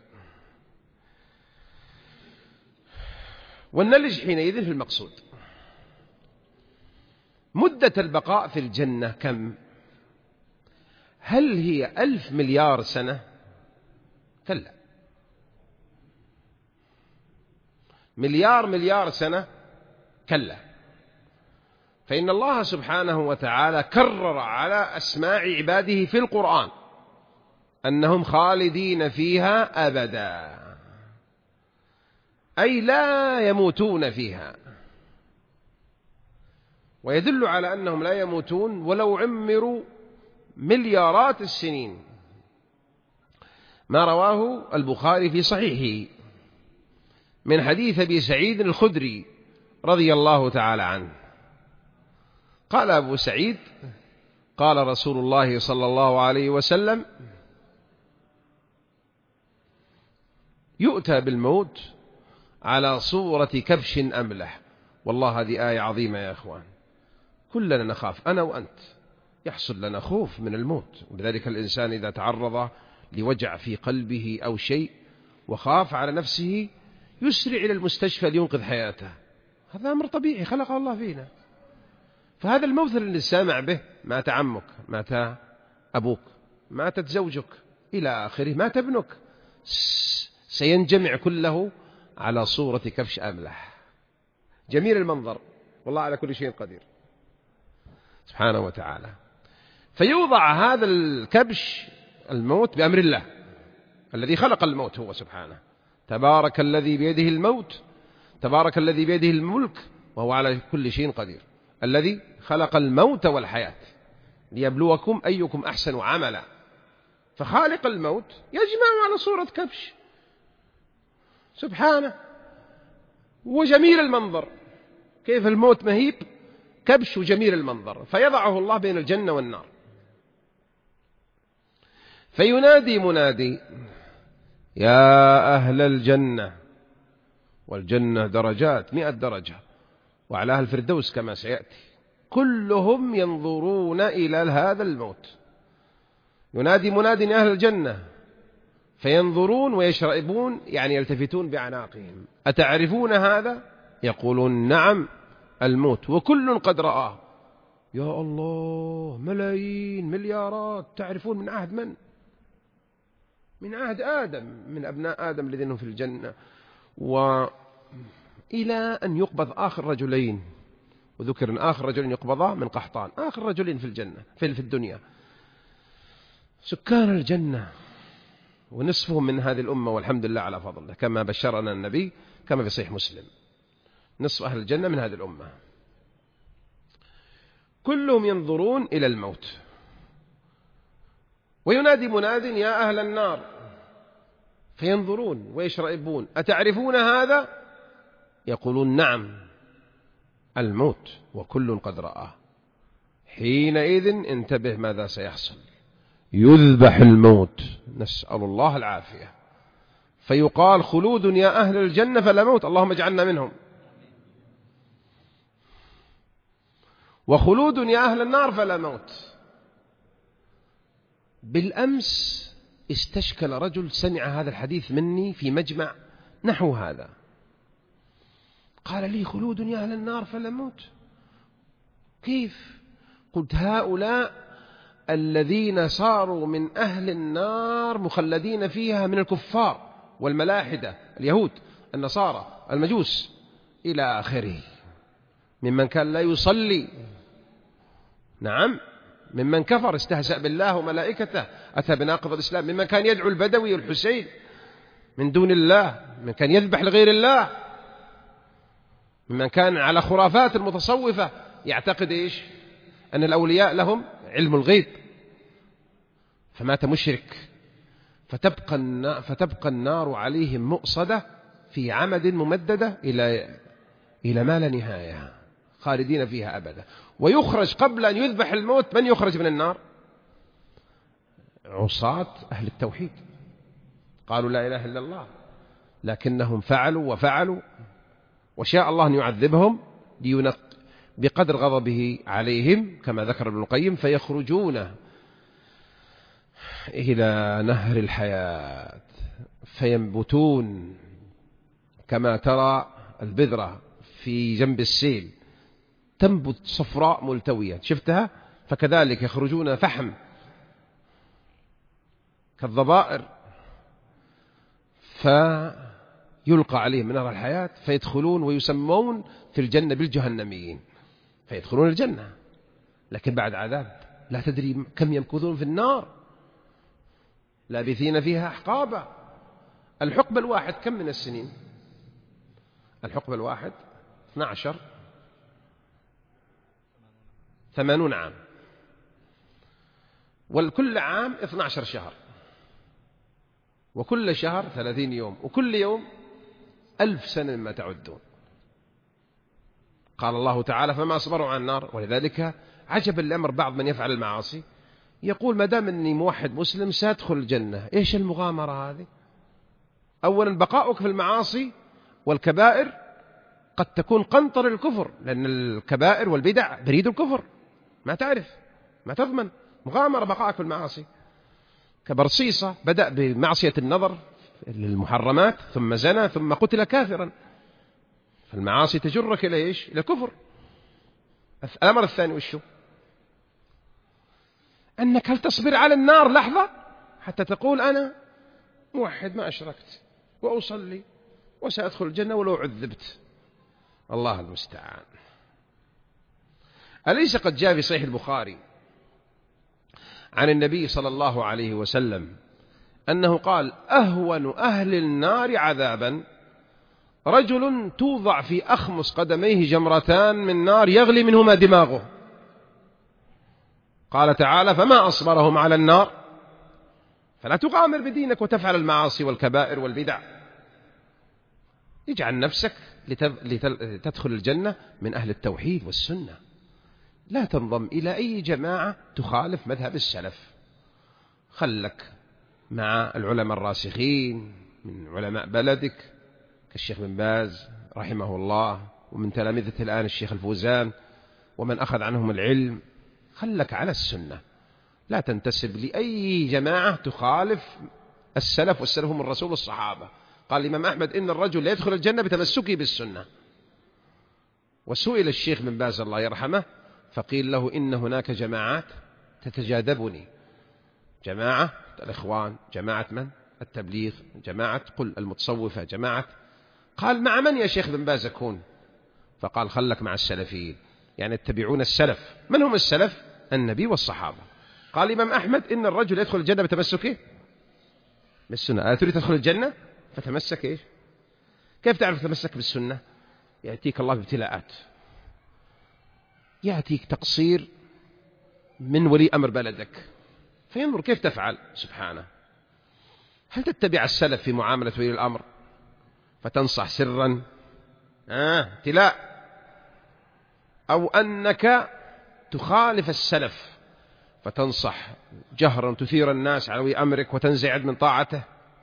والنلج حينئذ في المقصود. مدة البقاء في الجنة كم؟ هل هي ألف مليار سنة؟ كلا. مليار مليار سنة؟ كلا. فإن الله سبحانه وتعالى كرر على أسماع عباده في القرآن أنهم خالدين فيها أبدا، أي لا يموتون فيها. ويدل على أنهم لا يموتون ولو عمروا مليارات السنين ما رواه البخاري في صحيحه من حديث أبي سعيد الخدري رضي الله تعالى عنه. قال أبو سعيد: قال رسول الله صلى الله عليه وسلم: يؤتى بالموت على صورة كبش أملح. والله هذه آية عظيمة يا أخوان، كلنا نخاف، أنا وأنت يحصل لنا خوف من الموت. وبذلك الإنسان إذا تعرض لوجع في قلبه أو شيء وخاف على نفسه يسرع إلى المستشفى لينقذ حياته. هذا أمر طبيعي خلقه الله فينا. فهذا الموت اللي نسمع به: مات عمك، مات أبوك، ماتت زوجك، إلى آخره، مات ابنك، سينجمع كله على صورة كبش أملح جميل المنظر، والله على كل شيء قدير سبحانه وتعالى. فيوضع هذا الكبش الموت بأمر الله الذي خلق الموت هو سبحانه. تبارك الذي بيده الموت، تبارك الذي بيده الملك وهو على كل شيء قدير، الذي خلق الموت والحياة ليبلوكم أيكم أحسن عملا. فخالق الموت يجمع على صورة كبش سبحانه. وجميل المنظر، كيف الموت مهيب، كبش وجميل المنظر. فيضعه الله بين الجنة والنار. فينادي منادي: يا أهل الجنة. والجنة درجات، مئة درجة، وأعلاها الفردوس كما سيأتي، كلهم ينظرون إلى هذا الموت. ينادي مناد أهل الجنة فينظرون ويشرئبون، يعني يلتفتون بأعناقهم: أتعرفون هذا؟ يقولون: نعم، الموت، وكل قد رآه. يا الله، ملايين مليارات تعرفون من عهد من؟ من عهد آدم، من أبناء آدم الذين هم في الجنة، وإلى أن يقبض آخر رجلين، وذكر أن آخر رجلين يقبضا من قحطان، آخر رجلين في الجنة في الدنيا، سكان الجنة، ونصفهم من هذه الأمة والحمد لله على فضله، كما بشرنا النبي كما في صحيح مسلم، نصف أهل الجنة من هذه الأمة. كلهم ينظرون إلى الموت. وينادي مناد: يا أهل النار، فينظرون ويشرئبون: أتعرفون هذا؟ يقولون: نعم، الموت، وكل قد رآه. حينئذ انتبه ماذا سيحصل: يذبح الموت، نسأل الله العافية، فيقال: خلود يا أهل الجنة فلا موت، اللهم اجعلنا منهم، وخلود يا أهل النار فلا موت. بالأمس استشكل رجل سمع هذا الحديث مني في مجمع نحو هذا، قال لي: خلود يا أهل النار فلا موت، كيف؟ قلت: هؤلاء الذين صاروا من أهل النار مخلدين فيها من الكفار والملاحدة، اليهود، النصارى، المجوس، إلى آخره، ممن كان لا يصلي، نعم، ممن كفر استهزأ بالله وملائكته، أتى بناقض الإسلام، ممن كان يدعو البدوي والحسين من دون الله، ممن كان يذبح لغير الله، ممن كان على خرافات المتصوفة يعتقد إيش؟ أن الأولياء لهم علم الغيب، فمات مشرك، فتبقى النار, فتبقى النار عليهم مؤصدة في عمد ممددة إلى إلى ما لا نهاية، خالدين فيها أبدا. ويخرج قبل أن يذبح الموت، من يخرج من النار؟ عصاة أهل التوحيد، قالوا لا إله إلا الله، لكنهم فعلوا وفعلوا، وشاء الله أن يعذبهم لينق بقدر غضبه عليهم، كما ذكر ابن القيم: فيخرجون إلى نهر الحياة فينبتون كما ترى البذرة في جنب السيل، تنبت صفراء ملتوية، شفتها؟ فكذلك يخرجون فحم كالضبائر، فيلقى عليهم من نهر الحياة فيدخلون، ويسمون في الجنة بالجهنميين، فيدخلون الجنة لكن بعد عذاب، لا تدري كم يمكثون في النار، لابثين فيها أحقابا. الحقبة الواحد كم من السنين؟ الحقبة الواحد اثنا عشر ثمانون عام، والكل عام اثنا عشر شهر، وكل شهر ثلاثين يوم، وكل يوم ألف سنة مما تعدون. قال الله تعالى: فما أصبروا عن النار. ولذلك عجب الأمر، بعض من يفعل المعاصي يقول: ما دام أني موحد مسلم سأدخل الجنة. إيش المغامرة هذه؟ أولا بقاؤك في المعاصي والكبائر قد تكون قنطر الكفر، لأن الكبائر والبدع بريد الكفر، ما تعرف، ما تضمن، مغامرة بقاءك في المعاصي. كبرصيصة بدأ بمعصية النظر للمحرمات، ثم زنى، ثم قتل كافرا، فالمعاصي تجرك إلى إيش؟ إلى الكفر. الأمر الثاني وشو؟ أنك هل تصبر على النار لحظة حتى تقول: أنا موحد ما أشركت وأصلي وسأدخل الجنة ولو عذبت؟ الله المستعان. أليس قد جاء في صحيح البخاري عن النبي صلى الله عليه وسلم أنه قال: أهون أهل النار عذابا رجل توضع في أخمص قدميه جمرتان من نار يغلي منهما دماغه. قال تعالى: فما أصبرهم على النار. فلا تغامر بدينك وتفعل المعاصي والكبائر والبدع، اجعل نفسك لتدخل الجنة من أهل التوحيد والسنة، لا تنضم إلى أي جماعة تخالف مذهب السلف، خلك مع العلماء الراسخين من علماء بلدك كالشيخ بن باز رحمه الله، ومن تلامذة الآن الشيخ الفوزان ومن أخذ عنهم العلم، خلك على السنة، لا تنتسب لأي جماعة تخالف السلف، والسلف هم الرسول والصحابة. قال الإمام أحمد إن الرجل لا يدخل الجنة بتمسكه بالسنة. وسئل الشيخ بن باز الله يرحمه فقيل له إن هناك جماعات تتجاذبني، جماعة الإخوان، جماعة من؟ التبليغ، جماعة قل المتصوفة، جماعة. قال مع من يا شيخ بن باز أكون؟ فقال خلك مع السلفيين، يعني اتبعون السلف. من هم السلف؟ النبي والصحابة. قال الإمام أحمد إن الرجل يدخل الجنة بتمسكه بالسنة. ألا تريد تدخل الجنة فتمسك إيش؟ كيف تعرف تتمسك بالسنة؟ يأتيك الله بابتلاءات، يأتيك تقصير من ولي أمر بلدك فينظر كيف تفعل سبحانه. هل تتبع السلف في معاملة ولي الأمر فتنصح سرا آه ابتلاء، أو أنك تخالف السلف فتنصح جهرا تثير الناس على ولي أمرك وتنزعج من طاعته؟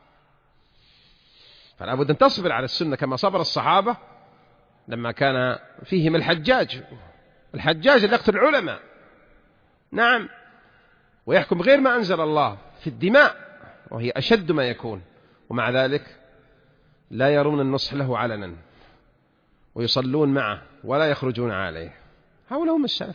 فلا بد أن تصبر على السنة كما صبر الصحابة لما كان فيهم الحجاج، الحجاج اللي يقتل العلماء، نعم، ويحكم غير ما أنزل الله في الدماء وهي أشد ما يكون، ومع ذلك لا يرون النصح له علنا ويصلون معه ولا يخرجون عليه. هؤلاء هم السلف.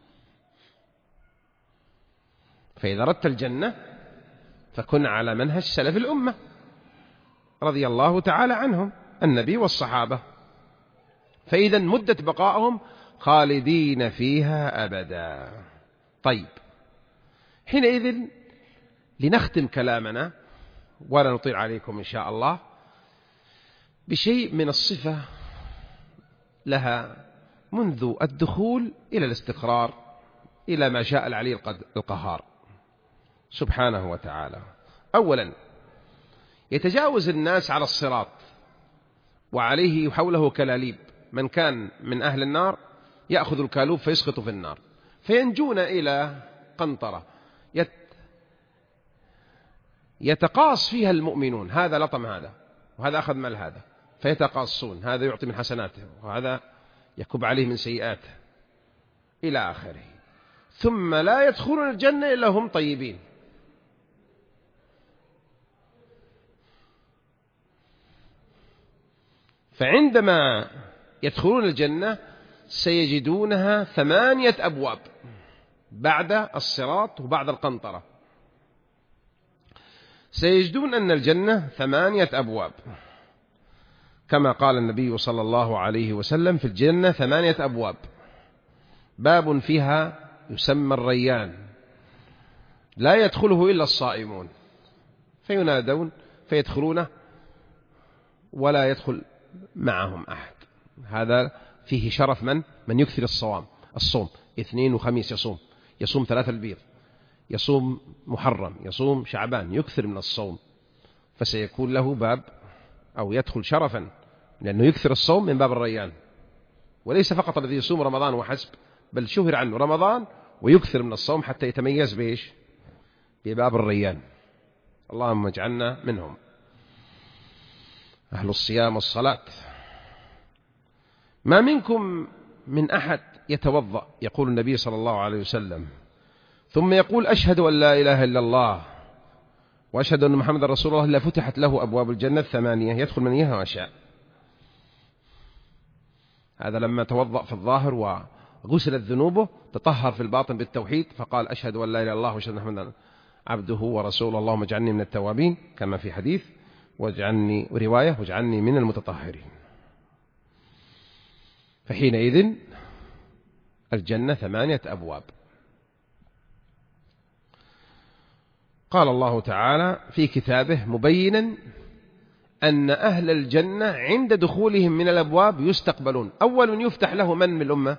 فإذا أردت الجنة فكن على منهج سلف الأمة رضي الله تعالى عنهم النبي والصحابة، فإذا مدة بقائهم خالدين فيها أبدا. طيب، حينئذ لنختم كلامنا ولا نطيل عليكم إن شاء الله بشيء من الصفة لها منذ الدخول إلى الاستقرار إلى ما شاء العلي القهار سبحانه وتعالى. أولا، يتجاوز الناس على الصراط وعليه حوله كلاليب، من كان من أهل النار يأخذ الكالوب فيسقط في النار، فينجون إلى قنطرة يت يتقاص فيها المؤمنون، هذا لطم هذا وهذا أخذ مال هذا، فيتقاصون، هذا يعطي من حسناته وهذا يكب عليه من سيئاته إلى آخره، ثم لا يدخلون الجنة إلا هم طيبين. فعندما يدخلون الجنة سيجدونها ثمانية أبواب بعد الصراط وبعد القنطرة، سيجدون أن الجنة ثمانية أبواب كما قال النبي صلى الله عليه وسلم في الجنة ثمانية أبواب، باب فيها يسمى الريان لا يدخله إلا الصائمون، فينادون فيدخلونه ولا يدخل معهم أحد. هذا فيه شرف من من يكثر الصوام، الصوم اثنين وخميس يصوم، يصوم ثلاثة البيض، يصوم محرم، يصوم شعبان، يكثر من الصوم، فسيكون له باب أو يدخل شرفا لأنه يكثر الصوم من باب الريان، وليس فقط الذي يصوم رمضان وحسب، بل شهر عنه رمضان ويكثر من الصوم حتى يتميز بإيش؟ بباب الريان. اللهم اجعلنا منهم أهل الصيام والصلاة. ما منكم من أحد يتوضأ، يقول النبي صلى الله عليه وسلم، ثم يقول أشهد أن لا إله إلا الله وأشهد أن محمد رسول الله، إلا فتحت له أبواب الجنة الثمانية يدخل من إياها ما شاء. هذا لما توضأ في الظاهر وغسلت ذنوبه تطهر في الباطن بالتوحيد، فقال أشهد أن لا إله إلا الله وأشهد أن محمدا عبده ورسوله، اللهم اجعلني من التوابين كما في حديث، واجعلني رواية واجعلني من المتطهرين. فحينئذ الجنة ثمانية أبواب. قال الله تعالى في كتابه مبينا أن أهل الجنة عند دخولهم من الأبواب يستقبلون. أول من يفتح له من من الأمة؟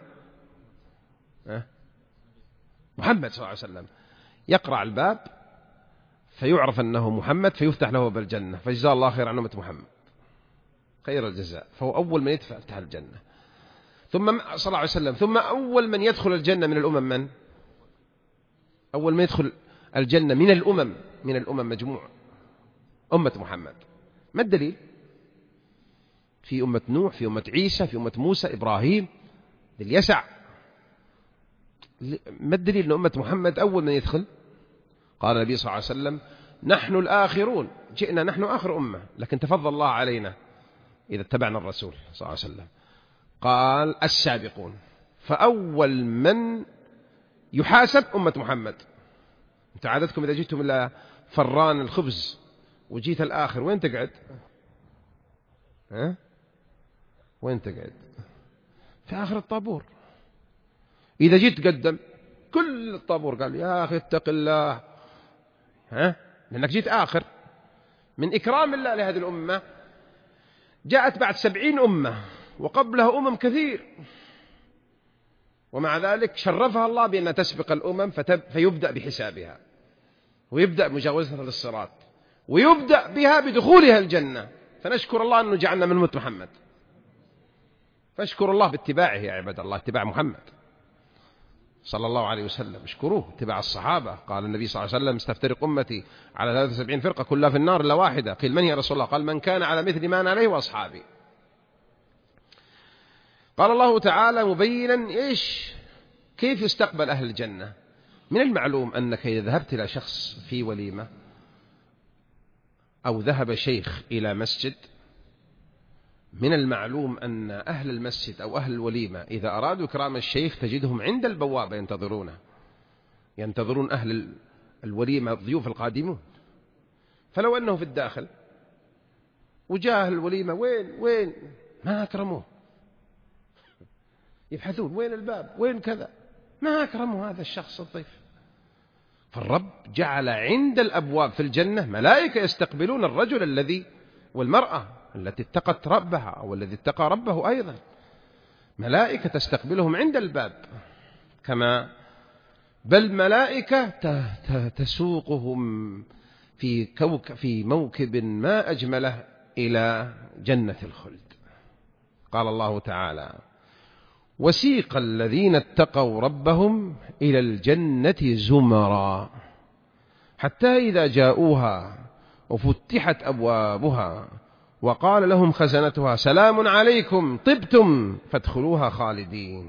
محمد صلى الله عليه وسلم، يقرع الباب فيعرف أنه محمد فيفتح له بالجنة، فجزاه الله خير عن أمة محمد خير الجزاء، فهو أول من يفتح الجنة. ثم صلى الله عليه وسلم، ثم أول من يدخل الجنة من الأمم من؟ أول من يدخل الجنة من الأمم من الأمم مجموع أمة محمد. ما الدليل؟ في أمة نوح، في أمة عيسى، في أمة موسى، إبراهيم، لليسع. ما الدليل أن أمة محمد أول من يدخل؟ قال النبي صلى الله عليه وسلم: نحن الآخرون، جئنا نحن آخر أمة، لكن تفضل الله علينا إذا اتبعنا الرسول صلى الله عليه وسلم. قال: السابقون. فأول من يحاسب أمة محمد. أنت عادتكم إذا جئتم إلى فران الخبز وجيت الآخر، وين تقعد؟ ها؟ وين تقعد؟ في آخر الطابور. إذا جيت تقدم كل الطابور قال: يا أخي اتق الله، ها؟ لأنك جيت آخر. من إكرام الله لهذه الأمة جاءت بعد سبعين أمة وقبلها أمم كثير، ومع ذلك شرفها الله بأنها تسبق الأمم، فتب فيبدأ بحسابها، ويبدأ مجاوزتها للصراط، ويبدأ بها بدخولها الجنة. فنشكر الله أنه جعلنا من أمة محمد. فاشكروا الله باتباعه يا عباد الله، اتباع محمد صلى الله عليه وسلم. اشكروه اتباع الصحابة. قال النبي صلى الله عليه وسلم: استفترق أمتي على ثلاث وسبعين فرقة كلها في النار إلا واحدة. قيل: من يا رسول الله؟ قال: من كان على مثل ما أنا عليه وأصحابي. قال الله تعالى مبينا إيش كيف يستقبل أهل الجنة. من المعلوم أنك إذا ذهبت إلى شخص في وليمة، أو ذهب شيخ إلى مسجد، من المعلوم أن أهل المسجد أو أهل الوليمة إذا أرادوا إكرام الشيخ تجدهم عند البوابة ينتظرونه، ينتظرون أهل الوليمة الضيوف القادمون. فلو أنه في الداخل وجاء الوليمة، وين وين ما أكرموه، يبحثون وين الباب، وين كذا، ما أكرموا هذا الشخص الضيف. فالرب جعل عند الأبواب في الجنة ملائكة يستقبلون الرجل الذي والمرأة التي اتقت ربها أو الذي اتقى ربه، أيضا ملائكة تستقبلهم عند الباب، كما بل ملائكة تسوقهم في كوك في موكب ما أجمله إلى جنة الخلد. قال الله تعالى: وسيق الذين اتقوا ربهم إلى الجنة زمرا حتى إذا جاءوها وفتحت أبوابها وقال لهم خزنتها سلام عليكم طبتم فادخلوها خالدين.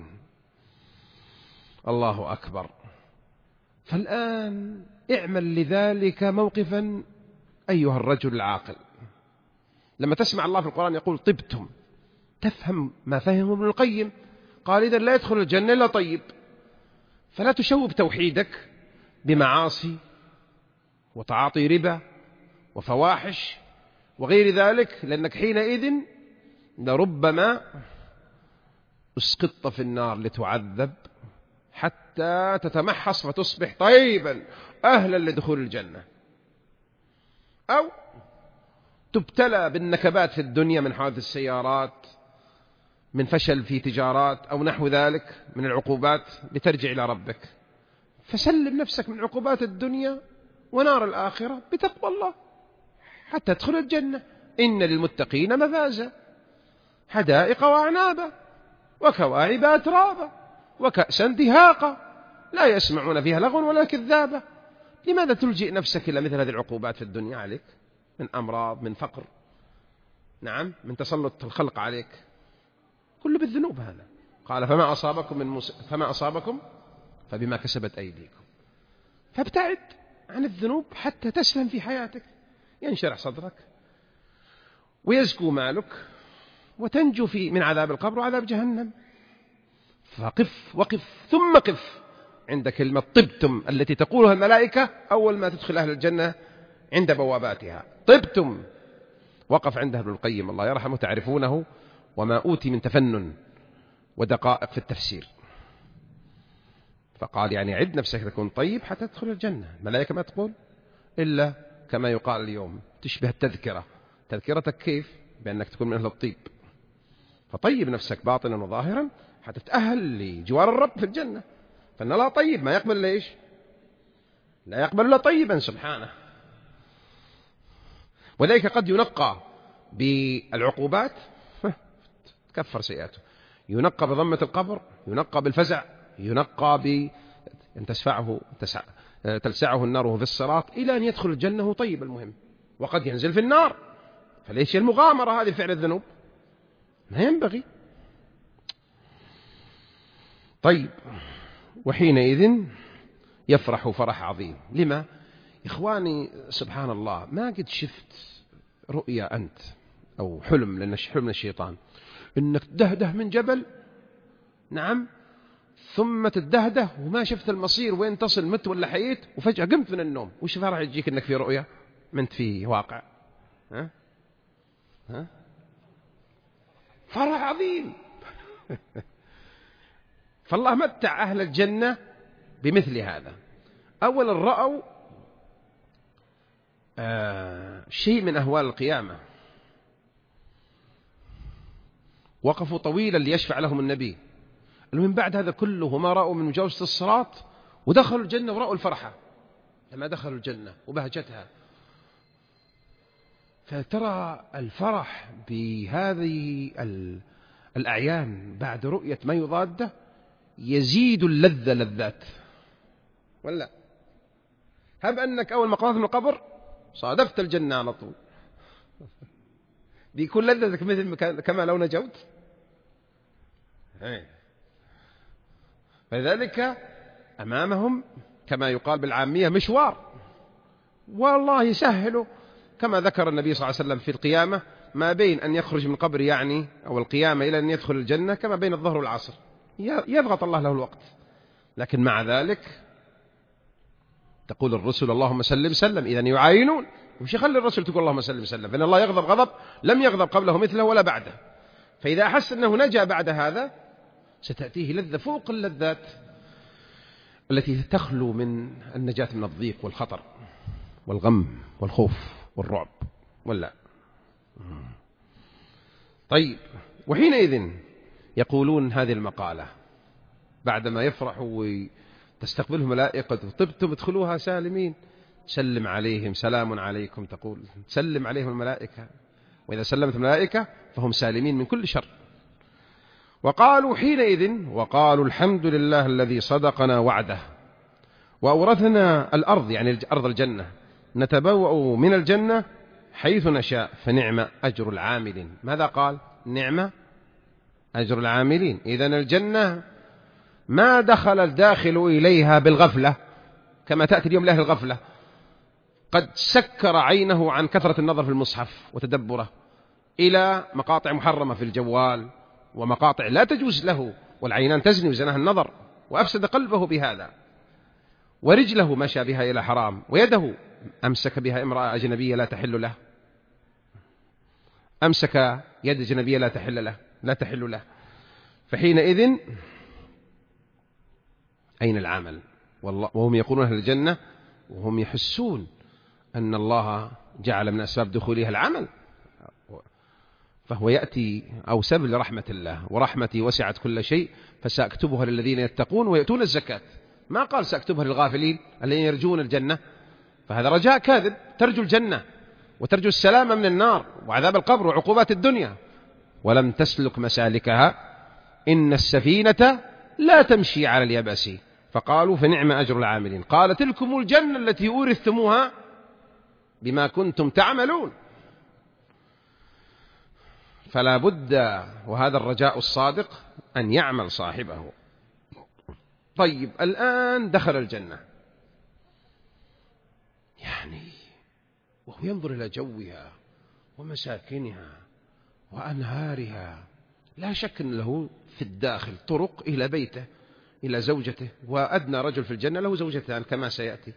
الله أكبر. فالآن اعمل لذلك موقفا أيها الرجل العاقل. لما تسمع الله في القرآن يقول طبتم، تفهم ما فهمه ابن القيم. قال: إذا لا يدخل الجنة إلا طيب. فلا تشوب توحيدك بمعاصي وتعاطي ربا وفواحش وغير ذلك، لأنك حينئذ لربما اسقطت في النار لتعذب حتى تتمحص فتصبح طيبا أهلا لدخول الجنة، أو تبتلى بالنكبات في الدنيا من حوادث السيارات، من فشل في تجارات أو نحو ذلك من العقوبات، لترجع إلى ربك. فسلم نفسك من عقوبات الدنيا ونار الآخرة بتقوى الله حتى تدخل الجنة. إن للمتقين مفازا حدائق وأعنابا وكواعب أترابا وكأسا دهاقا لا يسمعون فيها لغوا ولا كذابا. لماذا تلجئ نفسك إلى مثل هذه العقوبات في الدنيا عليك من أمراض، من فقر، نعم، من تسلط الخلق عليك، كله بالذنوب هذا. قال: فما أصابكم من مس... فما أصابكم فبما كسبت أيديكم. فابتعد عن الذنوب حتى تسلم في حياتك، ينشرح صدرك ويزكو مالك وتنجو في من عذاب القبر وعذاب جهنم. فقف وقف ثم قف عند كلمة طبتم التي تقولها الملائكة أول ما تدخل أهل الجنة عند بواباتها. طبتم. وقف عندها ابن القيم الله يرحمه، تعرفونه وما أوتي من تفنن ودقائق في التفسير. فقال يعني عد نفسك تكون طيب حتى تدخل الجنة. الملائكة ما تقول إلا كما يقال اليوم تشبه التذكرة. تذكرتك كيف؟ بأنك تكون من أهل الطيب. فطيب نفسك باطنا وظاهرا حتى تتأهل لجوار الرب في الجنة. فإن الله طيب ما يقبل ليش؟ لا يقبل إلا طيبا سبحانه. وذلك قد ينقى بالعقوبات تكفر سيئاته، ينقى بضمة القبر، ينقى بالفزع، ينقى بأن تسفعه تسع... تلسعه النار وهو في الصراط إلى أن يدخل الجنة طيب. المهم وقد ينزل في النار. فليش المغامرة هذه فعل الذنوب؟ ما ينبغي. طيب، وحينئذ يفرح فرح عظيم. لما؟ إخواني سبحان الله، ما قد شفت رؤيا أنت أو حلم، لأن حلم من الشيطان، إنك تدهده من جبل، نعم، ثم تدهده وما شفت المصير وين تصل، مت ولا حييت، وفجأة قمت من النوم. وش فرح يجيك إنك في رؤيا ما أنت في واقع؟ ها؟ ها؟ فرح عظيم. فالله متع أهل الجنة بمثل هذا. أولا رأوا آه شيء من أهوال القيامة، وقفوا طويلا ليشفع لهم النبي. ومن بعد هذا كله ما رأوا من مجاوزة الصراط، ودخلوا الجنة ورأوا الفرحة لما دخلوا الجنة وبهجتها. فترى الفرح بهذه الأعيان بعد رؤية ما يضاده يزيد اللذة لذات، ولا هب أنك أول ما قرأت من القبر صادفت الجنة على طول، بيكون لذتك مثل كما لو نجوت. فذلك أمامهم كما يقال بالعامية مشوار، والله يسهله. كما ذكر النبي صلى الله عليه وسلم في القيامة ما بين أن يخرج من القبر يعني أو القيامة إلى أن يدخل الجنة كما بين الظهر والعصر، يضغط الله له الوقت. لكن مع ذلك تقول الرسل اللهم سلم سلم، إذن يعاينون. وش يخلي الرسل تقول اللهم سلم سلم؟ فإن الله يغضب غضب لم يغضب قبله مثله ولا بعده. فإذا أحس أنه نجا بعد هذا ستأتيه لذة فوق اللذات التي تخلو من النجاة من الضيق والخطر والغم والخوف والرعب، ولا؟ طيب، وحينئذ يقولون هذه المقالة بعدما يفرحوا وتستقبلهم ملائكة طبتم ادخلوها سالمين، سلم عليهم سلام عليكم، تقول سلم عليهم الملائكة، وإذا سلمت الملائكة فهم سالمين من كل شر. وقالوا حينئذ وقالوا الحمد لله الذي صدقنا وعده وأورثنا الأرض، يعني أرض الجنة، نتبوأ من الجنة حيث نشاء فنعم أجر العاملين. ماذا قال؟ نعم أجر العاملين. إذن الجنة ما دخل الداخل إليها بالغفلة كما تأتي اليوم له الغفلة، قد سكر عينه عن كثرة النظر في المصحف وتدبره إلى مقاطع محرمة في الجوال ومقاطع لا تجوز له، والعينان تزني وزناها النظر، وأفسد قلبه بهذا، ورجله مشى بها إلى حرام، ويده أمسك بها امرأة أجنبية لا تحل له، أمسك يد أجنبية لا تحل له لا تحل له فحينئذ أين العمل؟ وهم يقولون أهل الجنة وهم يحسون أن الله جعل من أسباب دخولها العمل، فهو يأتي أو سبب لرحمة الله، ورحمتي وسعت كل شيء فسأكتبها للذين يتقون ويؤتون الزكاة. ما قال سأكتبها للغافلين الذين يرجون الجنة، فهذا رجاء كاذب. ترجو الجنة وترجو السلامة من النار وعذاب القبر وعقوبات الدنيا، ولم تسلك مسالكها، إن السفينة لا تمشي على اليبس، فقالوا فنعم أجر العاملين. قال تلكم الجنة التي أورثتموها بما كنتم تعملون. فلا بد، وهذا الرجاء الصادق، أن يعمل صاحبه. طيب، الآن دخل الجنة، يعني وهو ينظر إلى جوها ومساكنها وأنهارها، لا شك أن له في الداخل طرق إلى بيته إلى زوجته، وأدنى رجل في الجنة له زوجتان كما سيأتي.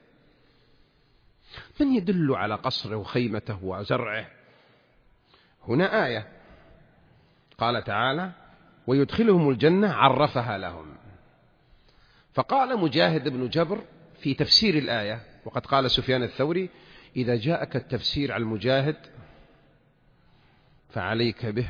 من يدل على قصره وخيمته وزرعه؟ هنا آية قال تعالى ويدخلهم الجنة عرفها لهم. فقال مجاهد بن جبر في تفسير الآية، وقد قال سفيان الثوري إذا جاءك التفسير عن المجاهد فعليك به،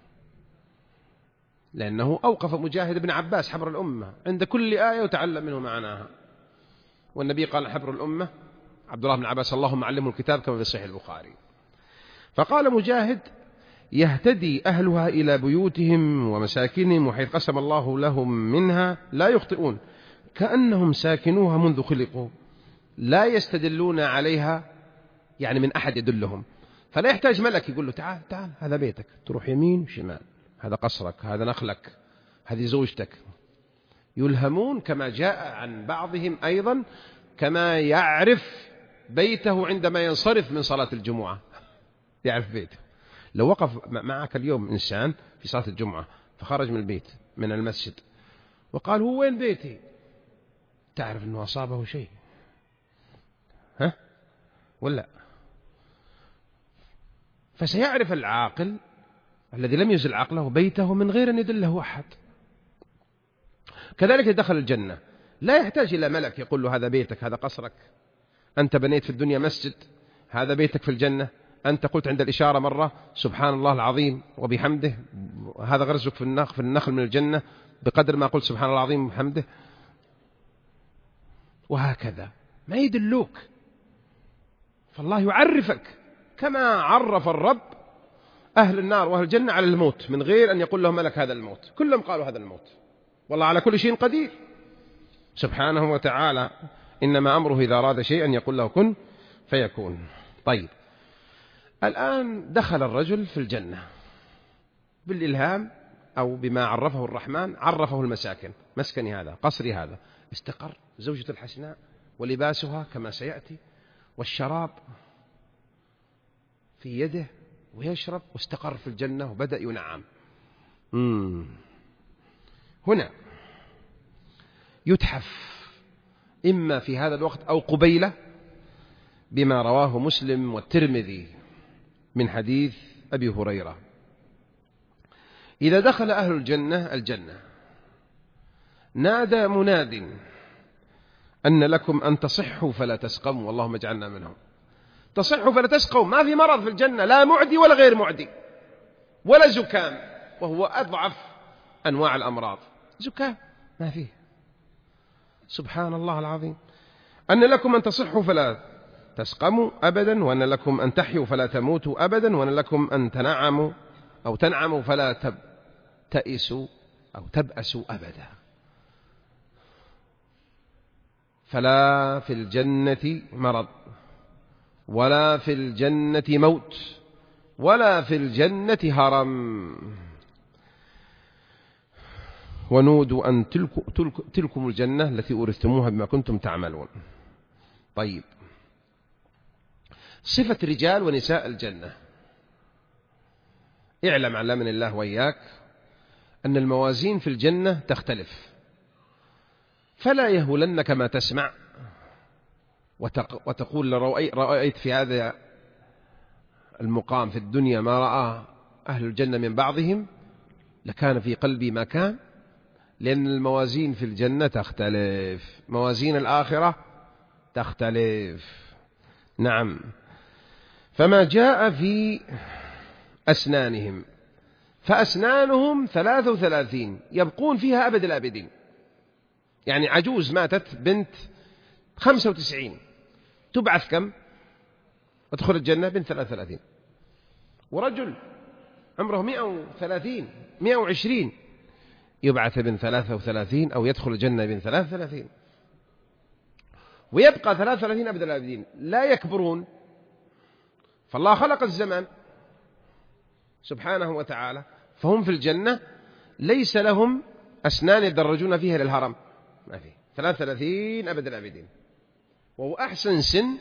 لأنه أوقف مجاهد بن عباس حبر الأمة عند كل آية وتعلم منه معناها، والنبي قال حبر الأمة عبد الله بن عباس اللهم علمه الكتاب كما في صحيح البخاري. فقال مجاهد يهتدي أهلها إلى بيوتهم ومساكنهم وحيث قسم الله لهم منها لا يخطئون، كأنهم ساكنوها منذ خلقوا، لا يستدلون عليها يعني من أحد يدلهم، فلا يحتاج ملك يقول له تعال تعال هذا بيتك، تروح يمين وشمال هذا قصرك، هذا نخلك، هذه زوجتك. يلهمون كما جاء عن بعضهم أيضا كما يعرف بيته عندما ينصرف من صلاة الجمعة، يعرف بيته. لو وقف معك اليوم إنسان في صلاة الجمعة فخرج من البيت من المسجد وقال هو وين بيتي، تعرف أنه أصابه شيء، ها ولا؟ فسيعرف العاقل الذي لم يزل عقله بيته من غير أن يدله أحد. كذلك دخل الجنة لا يحتاج إلى ملك يقول له هذا بيتك، هذا قصرك، أنت بنيت في الدنيا مسجد، هذا بيتك في الجنة، أنت قلت عند الإشارة مرة سبحان الله العظيم وبحمده، هذا غرزك في النخل, في النخل من الجنة بقدر ما قلت سبحان الله العظيم وبحمده، وهكذا ما يدلوك. فالله يعرفك كما عرف الرب أهل النار وأهل الجنة على الموت من غير أن يقول لهم ملك هذا الموت، كلهم قالوا هذا الموت، والله على كل شيء قدير سبحانه وتعالى، إنما أمره إذا أراد شيئا يقول له كن فيكون. طيب الآن دخل الرجل في الجنة بالإلهام أو بما عرفه الرحمن، عرفه المساكن، مسكني هذا، قصري هذا، استقر، زوجة الحسناء ولباسها كما سيأتي، والشراب في يده ويشرب، واستقر في الجنة وبدأ ينعم. مم. هنا يتحف إما في هذا الوقت أو قبيلة بما رواه مسلم والترمذي من حديث أبي هريرة: إذا دخل أهل الجنة الجنة نادى مناد أن لكم أن تصحوا فلا تسقموا، اللهم اجعلنا منهم. تصحوا فلا تسقموا، ما في مرض في الجنة، لا معدي ولا غير معدي ولا زكام، وهو أضعف أنواع الأمراض، زكام ما فيه. سبحان الله العظيم. أن لكم أن تصحوا فلا تسقموا أبدا، وأن لكم أن تحيوا فلا تموتوا أبدا، وأن لكم أن تنعموا أو تنعموا فلا تبتئسوا أو تبأسوا أبدا. فلا في الجنة مرض، ولا في الجنة موت، ولا في الجنة هرم. ونودوا أن تلك تلك تلكم الجنة التي أورثتموها بما كنتم تعملون. طيب، صفة رجال ونساء الجنة. اعلم علمني الله وإياك أن الموازين في الجنة تختلف، فلا يهولنك ما تسمع وتقول لو رأيت في هذا المقام في الدنيا ما رأى أهل الجنة من بعضهم لكان في قلبي ما كان، لأن الموازين في الجنة تختلف، موازين الآخرة تختلف. نعم. فما جاء في أسنانهم، فأسنانهم ثلاث وثلاثين يبقون فيها أبد الآبدين. يعني عجوز ماتت بنت خمسة وتسعين تبعث كم وتدخل الجنة؟ بنت ثلاث وثلاثين. ورجل عمره مئة وثلاثين مئة وعشرين يبعث بن ثلاثة وثلاثين أو يدخل الجنة بن ثلاثة وثلاثين، ويبقى ثلاثة وثلاثين أبد الآبدين لا يكبرون. فالله خلق الزمان سبحانه وتعالى، فهم في الجنة ليس لهم أسنان يدرجون فيها للهرم، ما فيه، ثلاثة وثلاثين أبد الآبدين. وهو أحسن سن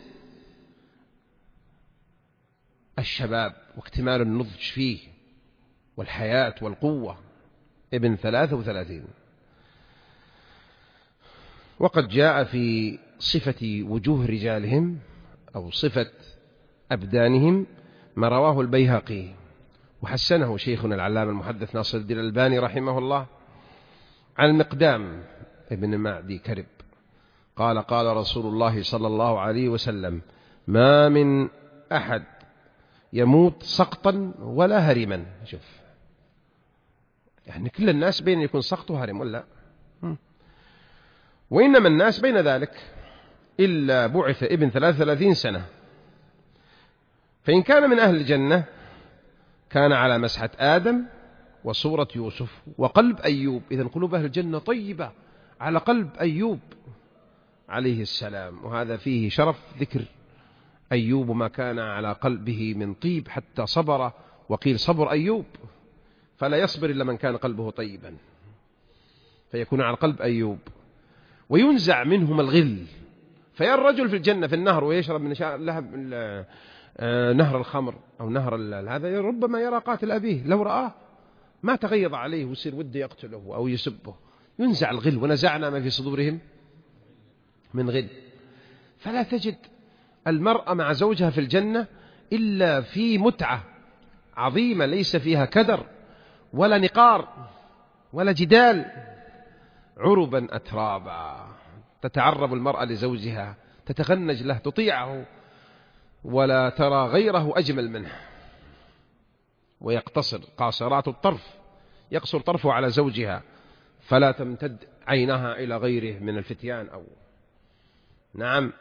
الشباب واكتمال النضج فيه والحياة والقوة، ابن ثلاثة وثلاثين. وقد جاء في صفة وجوه رجالهم أو صفة أبدانهم ما رواه البيهقي وحسنه شيخنا العلامة المحدث ناصر الدين الألباني رحمه الله عن المقدام ابن معدي كرب قال: قال رسول الله صلى الله عليه وسلم: ما من أحد يموت سقطا ولا هرما. شوف، يعني كل الناس بين يكون سقط وهرم ولا، وإنما الناس بين ذلك إلا بعث ابن ثلاث وثلاثين سنة، فإن كان من أهل الجنة كان على مسحة آدم وصورة يوسف وقلب أيوب. إذن قلوب أهل الجنة طيبة على قلب أيوب عليه السلام، وهذا فيه شرف ذكر أيوب ما كان على قلبه من طيب حتى صبر، وقيل صبر أيوب، فلا يصبر إلا من كان قلبه طيبا، فيكون على قلب أيوب. وينزع منهم الغل، فيرى الرجل في الجنة في النهر ويشرب من نهر الخمر أو نهر هذا، ربما يرى قاتل أبيه لو رآه ما تغيظ عليه ويصير وده يقتله أو يسبه. ينزع الغل، ونزعنا ما في صدورهم من غل. فلا تجد المرأة مع زوجها في الجنة إلا في متعة عظيمة ليس فيها كدر ولا نقار ولا جدال، عربا أترابا، تتعرب المرأة لزوجها، تتغنج له، تطيعه، ولا ترى غيره أجمل منه. ويقتصر قاصرات الطرف، يقصر طرفه على زوجها، فلا تمتد عينها إلى غيره من الفتيان أو نعم.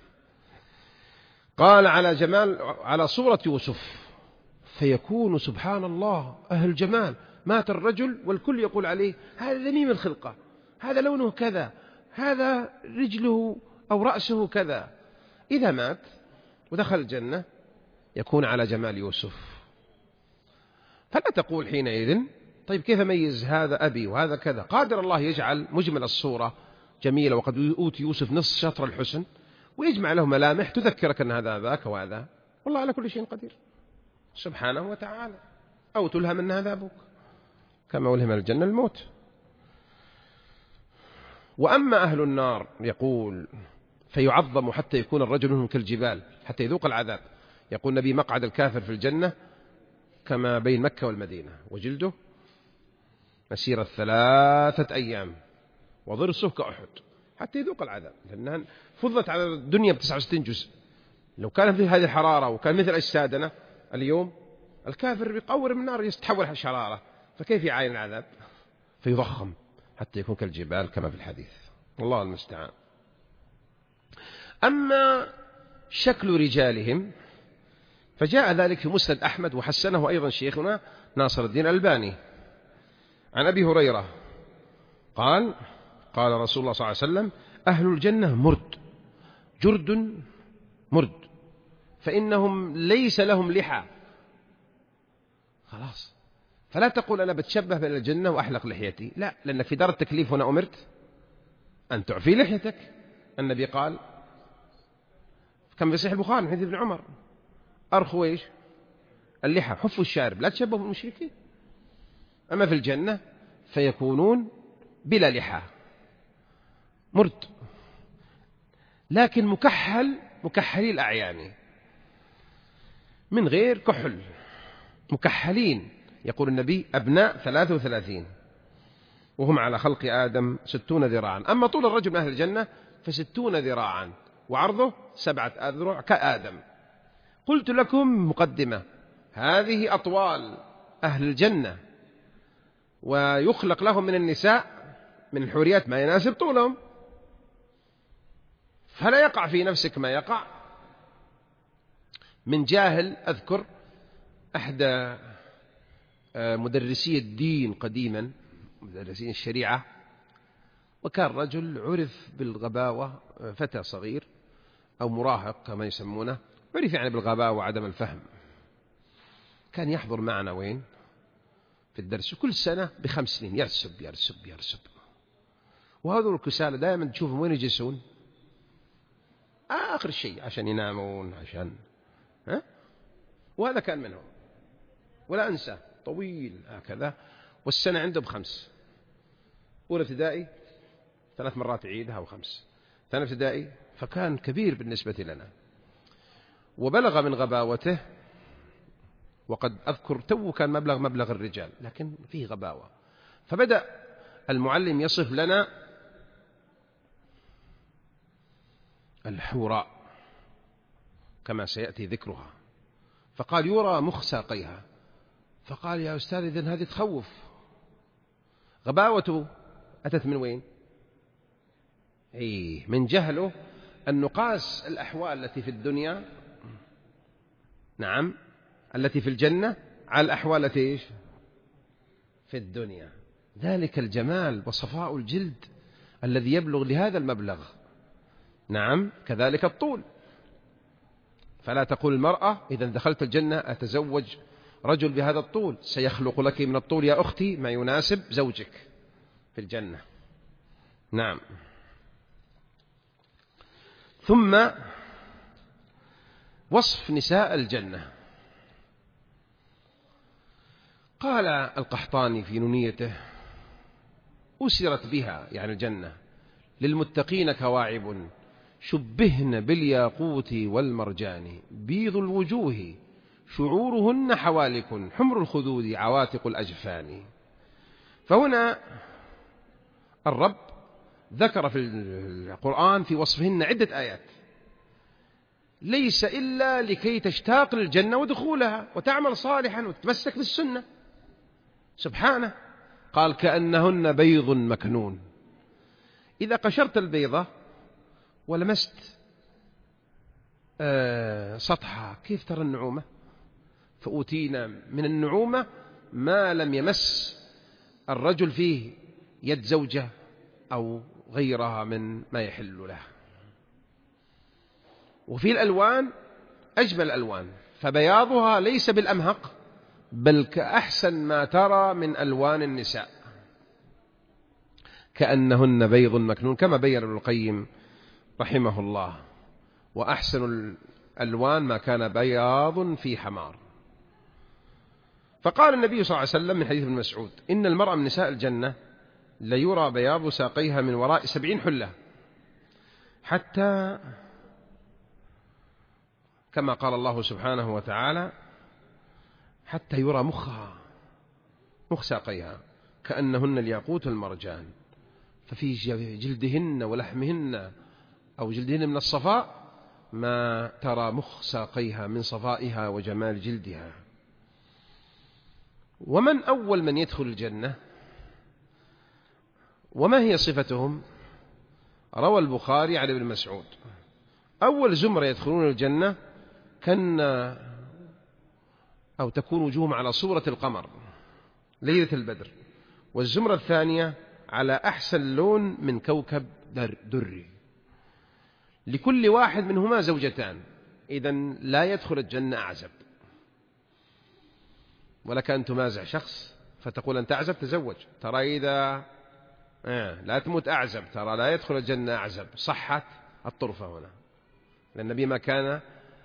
قال على جمال على صورة يوسف، فيكون سبحان الله أهل جمال. مات الرجل والكل يقول عليه هذا ذميم الخلقة، هذا لونه كذا، هذا رجله أو رأسه كذا. إذا مات ودخل الجنة يكون على جمال يوسف. فلا تقول حينئذ طيب كيف ميز هذا أبي وهذا كذا؟ قادر الله يجعل مجمل الصورة جميلة، وقد أوتي يوسف نصف شطر الحسن، ويجمع له ملامح تذكرك أن هذا ذاك وهذا. والله على كل شيء قدير سبحانه وتعالى. أو تلهم أن هذا أبوك كما ألهم الجنة الموت. وأما أهل النار يقول فيعظم حتى يكون الرجل منهم كالجبال حتى يذوق العذاب. يقول النبي مقعد الكافر في الجنة كما بين مكة والمدينة، وجلده مسيرة ثلاثة أيام، وضرسه كأحد، حتى يذوق العذاب، لأنها فضلت على الدنيا بتسعة وستين جزء. لو كان في هذه الحرارة وكان مثل أجسادنا اليوم، الكافر بيقور من النار يستحول الشرارة، فكيف يعاين العذاب؟ فيضخم حتى يكون كالجبال كما في الحديث. الله المستعان. أما شكل رجالهم فجاء ذلك في مسند أحمد، وحسنه أيضا شيخنا ناصر الدين الألباني، عن أبي هريرة قال قال رسول الله صلى الله عليه وسلم أهل الجنة مرد، جرد مرد، فإنهم ليس لهم لحى. خلاص، فلا تقول أنا بتشبه بين الجنة وأحلق لحيتي، لا، لأنك في دار التكليف هنا أمرت أن تعفي لحيتك. النبي قال كم في صحيح البخاري من حديث ابن عمر أرخوا إيش اللحى، حفوا الشارب، لا تشبهوا بالمشركين. أما في الجنة فيكونون بلا لحى مرد، لكن مكحل، مكحلي الأعيان من غير كحل، مكحلين. يقول النبي أبناء ثلاثة وثلاثين، وهم على خلق آدم ستون ذراعا. أما طول الرجل من أهل الجنة فستون ذراعا، وعرضه سبعة أذرع كآدم. قلت لكم مقدمة، هذه أطوال أهل الجنة، ويخلق لهم من النساء من الحوريات ما يناسب طولهم، فلا يقع في نفسك ما يقع من جاهل. أذكر أحدى مدرسي الدين قديما، مدرسين الشريعة، وكان رجل عرف بالغباوة، فتى صغير أو مراهق كما يسمونه، عرف يعني بالغباوة وعدم الفهم. كان يحضر معنا وين في الدرس، كل سنة بخمس سنين يرسب يرسب يرسب، وهذول الكسالى دائما تشوفهم وين يجلسون؟ آخر شيء عشان ينامون، عشان ها؟ وهذا كان منهم، ولا أنسى طويل هكذا. والسنة عنده بخمس، أولى ابتدائي ثلاث مرات يعيدها وخمس، ثانية ابتدائي، فكان كبير بالنسبة لنا. وبلغ من غباوته، وقد أذكر تو كان مبلغ مبلغ الرجال، لكن فيه غباوة. فبدأ المعلم يصف لنا الحوراء كما سيأتي ذكرها، فقال يرى مخ ساقيها. فقال يا أستاذ إذن هذه تخوف. غباوته أتت من وين؟ إيه، من جهله أن نقاس الأحوال التي في الدنيا، نعم، التي في الجنة على الأحوال التي إيش في الدنيا. ذلك الجمال وصفاء الجلد الذي يبلغ لهذا المبلغ، نعم، كذلك الطول. فلا تقول المرأة إذا دخلت الجنة أتزوج رجل بهذا الطول سيخلق لك من الطول يا أختي ما يناسب زوجك في الجنة. نعم. ثم وصف نساء الجنة. قال القحطاني في نونيته: أسرت بها يعني الجنة للمتقين كواعب شبهن بالياقوت والمرجان بيض الوجوه شعورهن حوالك حمر الخدود عواتق الأجفان. فهنا الرب ذكر في القرآن في وصفهن عدة آيات ليس إلا لكي تشتاق للجنة ودخولها وتعمل صالحا وتتمسك بالسنة سبحانه. قال: كأنهن بيض مكنون. إذا قشرت البيضة ولمست سطحها كيف ترى النعومة؟ فأوتينا من النعومة ما لم يمس الرجل فيه يد زوجه أو غيرها من ما يحل له. وفي الألوان أجمل الألوان، فبياضها ليس بالأمهق بل كأحسن ما ترى من ألوان النساء، كأنهن بيض مكنون، كما بين ابن القيم رحمه الله: وأحسن الألوان ما كان بياض في حمار. فقال النبي صلى الله عليه وسلم من حديث ابن مسعود: إن المرأة من نساء الجنة ليرى بياض ساقيها من وراء سبعين حلة، حتى كما قال الله سبحانه وتعالى: حتى يرى مخها، مخ ساقيها كأنهن الياقوت والمرجان. ففي جلدهن ولحمهن أو جلدهن من الصفاء ما ترى مخ ساقيها من صفائها وجمال جلدها. ومن أول من يدخل الجنة وما هي صفتهم؟ روى البخاري عن ابن مسعود: أول زمرة يدخلون الجنة كان أو تكون وجوههم على صورة القمر ليلة البدر، والزمرة الثانية على أحسن لون من كوكب در دري، لكل واحد منهما زوجتان. إذن لا يدخل الجنة أعزب. ولك أن تمازح شخص فتقول أنت أعزب، تزوج، ترى إذا آه لا تموت أعزب، ترى لا يدخل الجنة أعزب. صحت الطرفة هنا، لأن النبي ما كان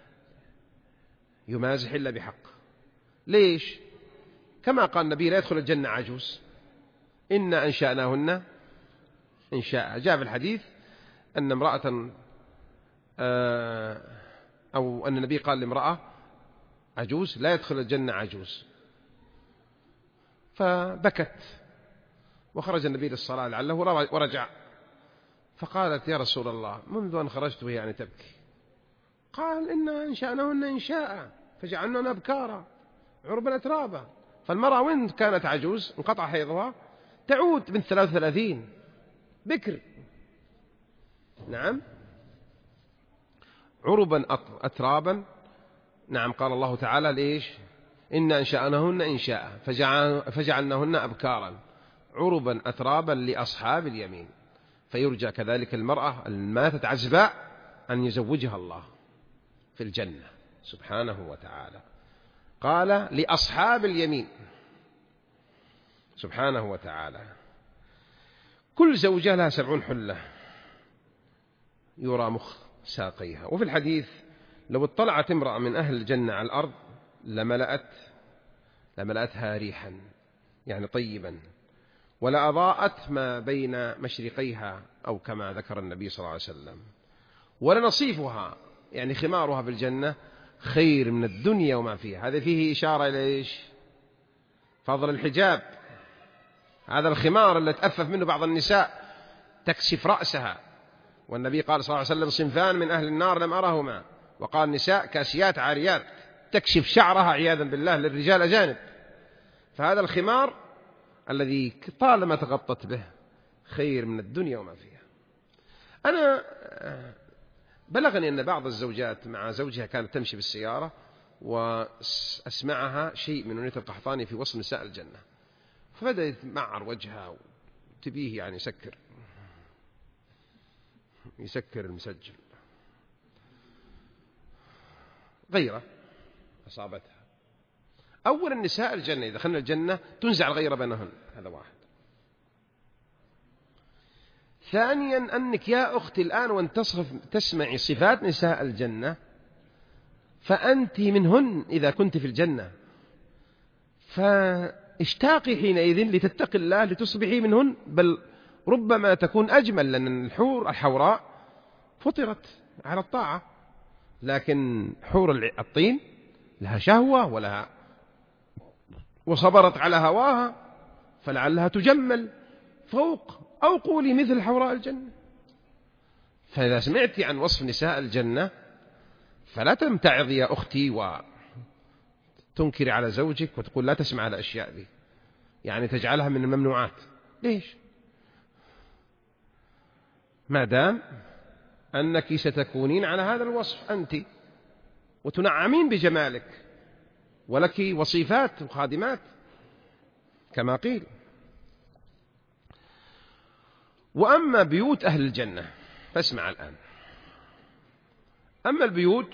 يمازح إلا بحق. ليش؟ كما قال النبي: لا يدخل الجنة عجوز، إنا أنشأناهن إنشاء. جاء في الحديث أن امرأة أو أن النبي قال لامرأة عجوز: لا يدخل الجنة عجوز. فبكت وخرج النبي للصلاة لعله ورجع، فقالت: يا رسول الله، منذ أن خرجت وهي يعني تبكي. قال: إنا أنشأناهن إنشاء فجعلنا أبكارا عربا أترابا. فالمرأة وين كانت عجوز انقطع حيضها تعود من ثلاث وثلاثين بكر. نعم، عربا أترابا. نعم، قال الله تعالى: ليش؟ إنا أنشأناهن إنشاء فجعلناهن أبكارا عربا أترابا لأصحاب اليمين. فيرجى كذلك المرأة الماتت عزباء أن يزوجها الله في الجنة سبحانه وتعالى. قال: لأصحاب اليمين سبحانه وتعالى. كل زوجة لها سبعون حلة يرى مخ ساقيها. وفي الحديث: لو اطلعت امرأة من أهل الجنة على الأرض لملأت لملأتها ريحا، يعني طيبا، ولأضاءت ما بين مشرقيها، أو كما ذكر النبي صلى الله عليه وسلم، ولنصيفها يعني خمارها في الجنة خير من الدنيا وما فيها. هذا فيه إشارة إلى إيش؟ فضل الحجاب. هذا الخمار اللي تأفف منه بعض النساء تكشف رأسها، والنبي قال صلى الله عليه وسلم: صنفان من أهل النار لم أرهما. وقال: نساء كاسيات عاريات تكشف شعرها عياذا بالله للرجال أجانب. فهذا الخمار الذي طالما تغطت به خير من الدنيا وما فيها. أنا بلغني أن بعض الزوجات مع زوجها كانت تمشي بالسيارة وأسمعها شيء من نونية القحطاني في وصف نساء الجنة، فبدأ يتمعر وجهها وتبيه يعني يسكر يسكر المسجل. غيرة أصابتها. أول النساء الجنة إذا دخلنا الجنة تنزع الغيرة بينهن، هذا واحد. ثانيا أنك يا أختي الآن وأن تصرف تسمعي صفات نساء الجنة فأنت منهن إذا كنت في الجنة، فاشتاقي حينئذ لتتقي الله لتصبحي منهن، بل ربما تكون أجمل، لأن الحور الحوراء فطرت على الطاعة، لكن حور الطين لها شهوة ولها وصبرت على هواها فلعلها تجمل فوق أو قولي مثل حوراء الجنة. فإذا سمعت عن وصف نساء الجنة فلا تمتعضي يا أختي وتنكري على زوجك وتقول لا تسمع على الأشياء دي، يعني تجعلها من الممنوعات. ليش؟ ما دام أنك ستكونين على هذا الوصف أنت وتنعمين بجمالك ولك وصيفات وخادمات كما قيل. وأما بيوت أهل الجنة فاسمع الآن. أما البيوت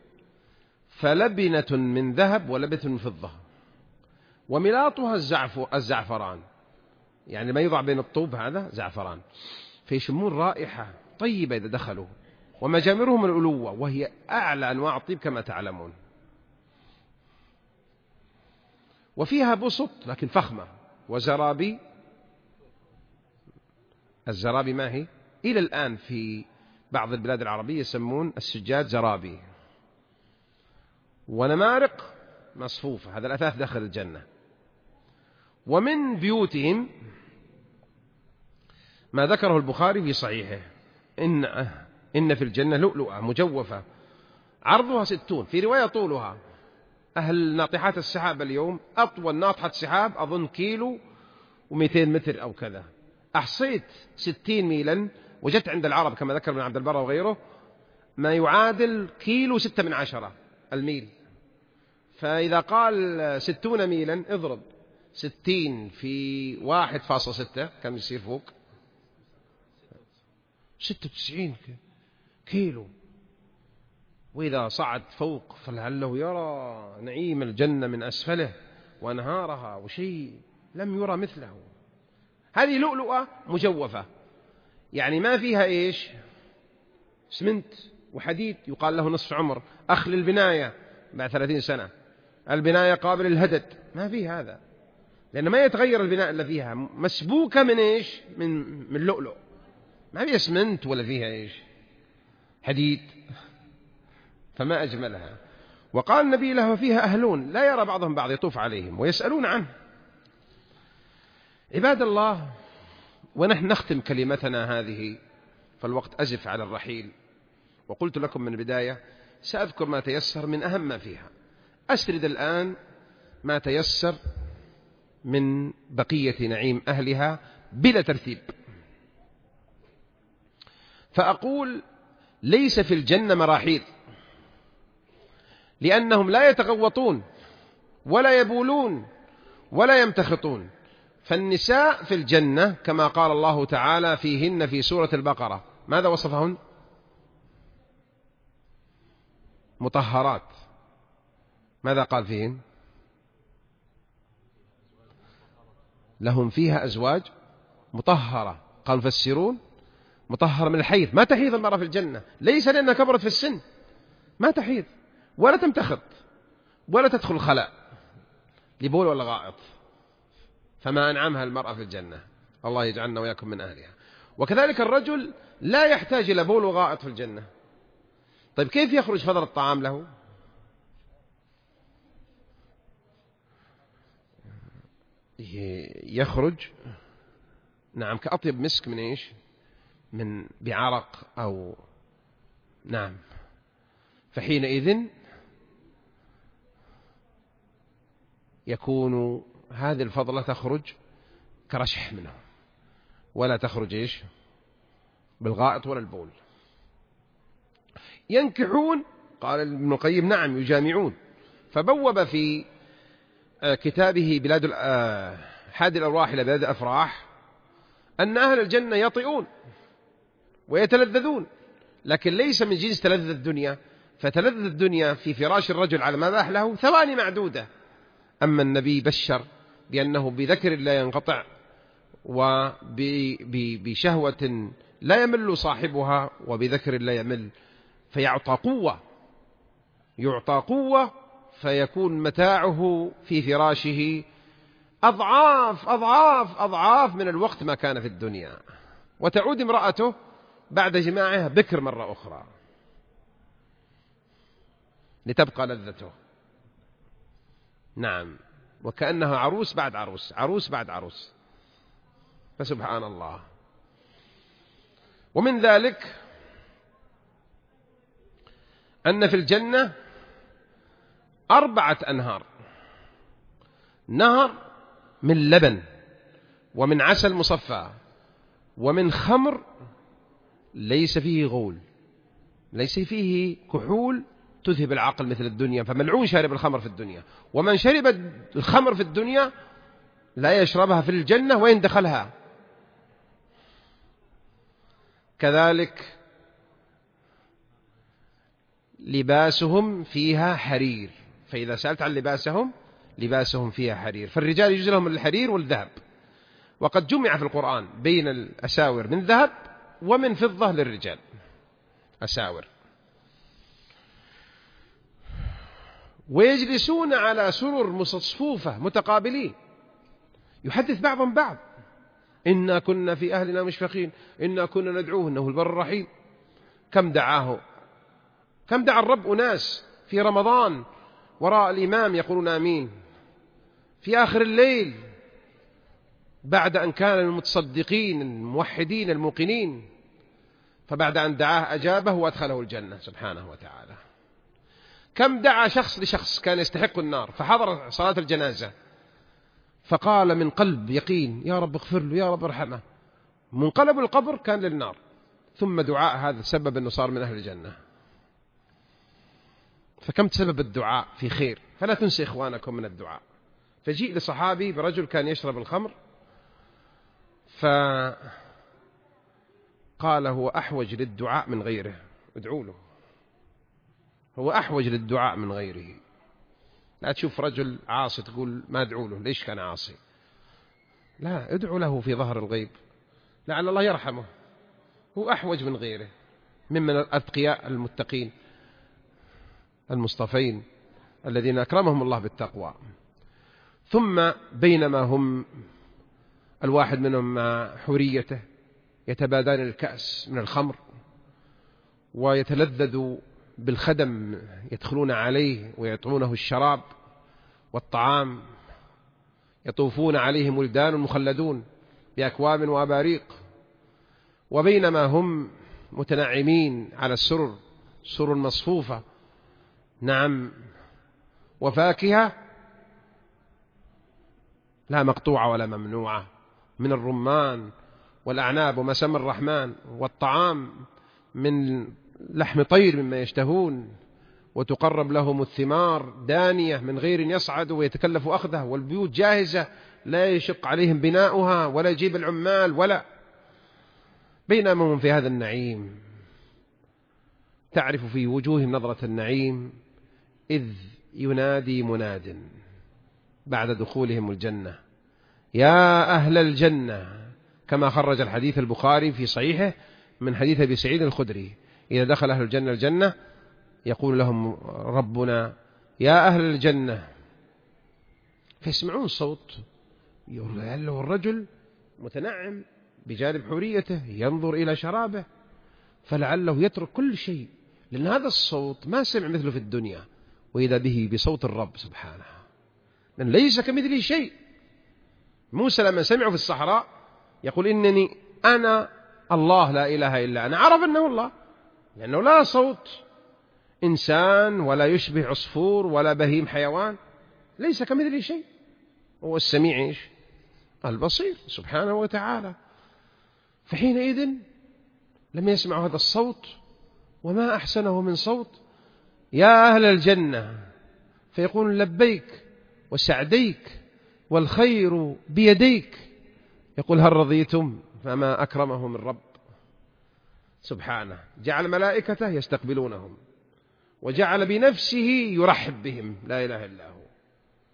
فلبنة من ذهب ولبنة من فضة وملاطها الزعف الزعفران، يعني ما يضع بين الطوب هذا زعفران، فيشمون رائحة طيبة إذا دخلوا، ومجامرهم الألوة وهي أعلى أنواع الطيب كما تعلمون. وفيها بسط لكن فخمة، وزرابي. الزرابي ما هي؟ إلى الآن في بعض البلاد العربية يسمون السجاد زرابي. ونمارق مصفوفة، هذا الأثاث داخل الجنة. ومن بيوتهم ما ذكره البخاري في صحيحه إن, إن في الجنة لؤلؤة مجوفة عرضها ستون، في رواية طولها. أهل ناطحات السحاب اليوم أطول ناطحة سحاب أظن كيلو ومئتين متر أو كذا، أحصيت ستين ميلا، وجدت عند العرب كما ذكر ابن عبد البر وغيره ما يعادل كيلو ستة من عشرة الميل. فإذا قال ستون ميلا اضرب ستين في واحد فاصلة ستة كم يصير فوق؟ ستة وتسعين كيلو. وإذا صعد فوق فلعله يرى نعيم الجنة من أسفله وأنهارها وشيء لم يرى مثله. هذه لؤلؤة مجوفة، يعني ما فيها إيش؟ سمنت وحديد يقال له نصف عمر، أخل البناية بعد ثلاثين سنة، البناية قابل للهدد، ما فيه هذا، لأن ما يتغير البناء اللي فيها، مسبوكة من إيش؟ من من لؤلؤ، ما فيها سمنت ولا فيها إيش؟ حديد، فما أجملها. وقال النبي له فيها أهلون لا يرى بعضهم بعض يطوف عليهم ويسألون عنه. عباد الله، ونحن نختم كلمتنا هذه فالوقت أزف على الرحيل، وقلت لكم من البداية سأذكر ما تيسر من أهم ما فيها، أسرد الآن ما تيسر من بقية نعيم أهلها بلا ترتيب. فأقول ليس في الجنة مراحيض، لأنهم لا يتغوطون ولا يبولون ولا يمتخطون. فالنساء في الجنة كما قال الله تعالى فيهن في سورة البقرة، ماذا وصفهن؟ مطهرات. ماذا قال فيهن؟ لهم فيها أزواج مطهرة. قال مفسرون مطهرة من الحيض، ما تحيض المرأة في الجنة، ليس لأنها كبرت في السن، ما تحيض ولا تمتخط ولا تدخل الخلاء لبول ولا غائط، فما أنعمها المرأة في الجنة. الله يجعلنا وياكم من أهلها. وكذلك الرجل لا يحتاج إلى بول وغائط في الجنة. طيب كيف يخرج فضل الطعام له؟ يخرج نعم كأطيب مسك من إيش؟ من بعرق أو نعم. فحينئذ يكون هذه الفضلة تخرج كرشح منه، ولا تخرج إيش؟ بالغائط ولا البول. ينكحون، قال ابن القيم نعم يجامعون. فبوب في كتابه بلاد حاد الأرواح إلى بلاد الأفراح أن أهل الجنة يطئون ويتلذذون، لكن ليس من جنس تلذذ الدنيا. فتلذذ الدنيا في فراش الرجل على ما باح له ثواني معدودة، أما النبي بشر بأنه بذكر لا ينقطع وبشهوة لا يمل صاحبها وبذكر لا يمل، فيعطى قوة، يعطى قوة فيكون متاعه في فراشه أضعاف أضعاف أضعاف من الوقت ما كان في الدنيا، وتعود امرأته بعد جماعها بكر مرة أخرى لتبقى لذته. نعم، وكأنها عروس بعد عروس، عروس بعد عروس، فسبحان الله. ومن ذلك أن في الجنة أربعة أنهار: نهر من لبن، ومن عسل مصفى، ومن خمر ليس فيه غول، ليس فيه كحول تذهب العقل مثل الدنيا، فملعون شارب الخمر في الدنيا، ومن شرب الخمر في الدنيا لا يشربها في الجنة وإن دخلها. كذلك لباسهم فيها حرير، فإذا سألت عن لباسهم، لباسهم فيها حرير، فالرجال يجوز لهم الحرير والذهب، وقد جمع في القرآن بين الأساور من ذهب ومن فضة للرجال أساور. ويجلسون على سرر مصفوفة متقابلين، يحدث بعضهم بعض: إنا كنا في أهلنا مشفقين، إنا كنا ندعوه إنه البر الرحيم. كم دعاه، كم دعا الرب أناس في رمضان وراء الإمام يقولون آمين، في آخر الليل بعد أن كان المتصدقين الموحدين الموقنين، فبعد أن دعاه أجابه وأدخله الجنة سبحانه وتعالى. كم دعا شخص لشخص كان يستحق النار فحضر صلاة الجنازة فقال من قلب يقين: يا رب اغفر له، يا رب ارحمه، منقلب القبر كان للنار، ثم دعاء هذا سبب أنه صار من أهل الجنة. فكم تسبب الدعاء في خير، فلا تنسي إخوانكم من الدعاء. فجيء لصحابي برجل كان يشرب الخمر، فقال هو أحوج للدعاء من غيره، ادعوا له، هو أحوج للدعاء من غيره. لا تشوف رجل عاصي تقول ما ادعوا له، ليش كان عاصي؟ لا، ادعوا له في ظهر الغيب لعل الله يرحمه، هو أحوج من غيره، ممن الأتقياء المتقين المصطفين الذين أكرمهم الله بالتقوى. ثم بينما هم الواحد منهم مع حوريته يتبادلان الكأس من الخمر ويتلذذ بالخدم يدخلون عليه ويعطونه الشراب والطعام، يطوفون عليهم ولدان مخلدون بأكواب وأباريق، وبينما هم متنعمين على السرر، سرر مصفوفة، نعم، وفاكهة لا مقطوعة ولا ممنوعة من الرمان والأعناب وما سمى الرحمن، والطعام من لحم طير مما يشتهون، وتقرب لهم الثمار دانية من غير يصعد ويتكلف أخذها، والبيوت جاهزة لا يشق عليهم بناؤها ولا يجيب العمال ولا. بينما هم في هذا النعيم تعرف في وجوههم نظرة النعيم، إذ ينادي مناد بعد دخولهم الجنة: يا أهل الجنة، كما خرج الحديث البخاري في صحيحه من حديث أبي سعيد الخدري: إذا دخل أهل الجنة الجنة يقول لهم ربنا: يا أهل الجنة، فيسمعون صوت يقول الرجل متنعم بجانب حوريته ينظر إلى شرابه، فلعله يترك كل شيء، لأن هذا الصوت ما سمع مثله في الدنيا، وإذا به بصوت الرب سبحانه، لأن ليس كمثله شيء. موسى لما سمعه في الصحراء يقول: إنني أنا الله لا إله إلا أنا، عرف أنه الله، لأنه لا صوت إنسان ولا يشبه عصفور ولا بهيم حيوان، ليس كمثله شيء، هو السميع إيش؟ البصير سبحانه وتعالى. فحينئذ لم يسمعوا هذا الصوت، وما أحسنه من صوت يا أهل الجنة، فيقول لبيك وسعديك والخير بيديك، يقول هل رضيتم؟ فما أكرمهم الرب سبحانه، جعل ملائكته يستقبلونهم وجعل بنفسه يرحب بهم، لا إله إلا هو.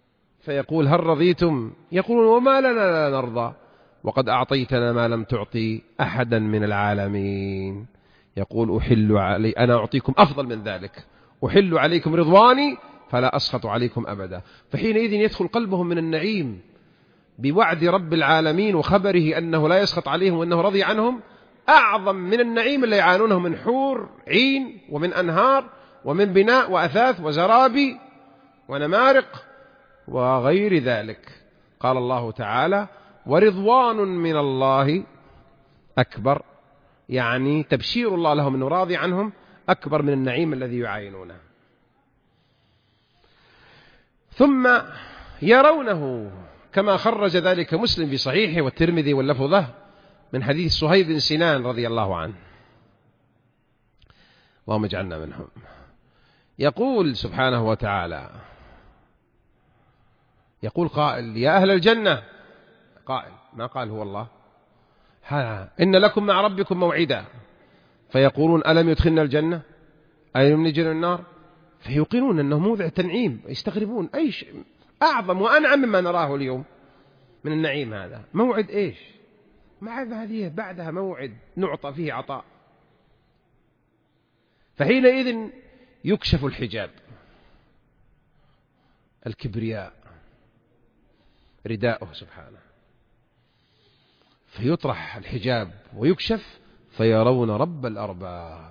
فيقول هل رضيتم؟ يقولون وما لنا لا نرضى وقد أعطيتنا ما لم تعطي أحدا من العالمين. يقول أحل علي أنا أعطيكم أفضل من ذلك، أحل عليكم رضواني فلا أسخط عليكم أبدا. فحينئذ يدخل قلبهم من النعيم بوعد رب العالمين وخبره أنه لا يسخط عليهم وأنه رضي عنهم أعظم من النعيم اللي يعانونه من حور عين ومن أنهار ومن بناء وأثاث وزرابي ونمارق وغير ذلك. قال الله تعالى ورضوان من الله أكبر، يعني تبشير الله لهم أنه راضي عنهم أكبر من النعيم الذي يعاينونه. ثم يرونه كما خرج ذلك مسلم في صحيحه والترمذي واللفظ له من حديث صهيب بن سنان رضي الله عنه، اللهم اجعلنا منهم. يقول سبحانه وتعالى، يقول قائل يا أهل الجنة، قائل ما قال هو الله، ها إن لكم مع ربكم موعدا، فيقولون ألم يدخلنا الجنة ألم نجل النار، فيوقنون أنه موضع تنعيم، يستغربون أي شيء أعظم وأنعم مما نراه اليوم من النعيم هذا، موعد إيش مع هذه بعدها موعد نعطى فيه عطاء. فحينئذ يكشف الحجاب، الكبرياء رداؤه سبحانه، فيطرح الحجاب ويكشف فيرون رب الأرباب.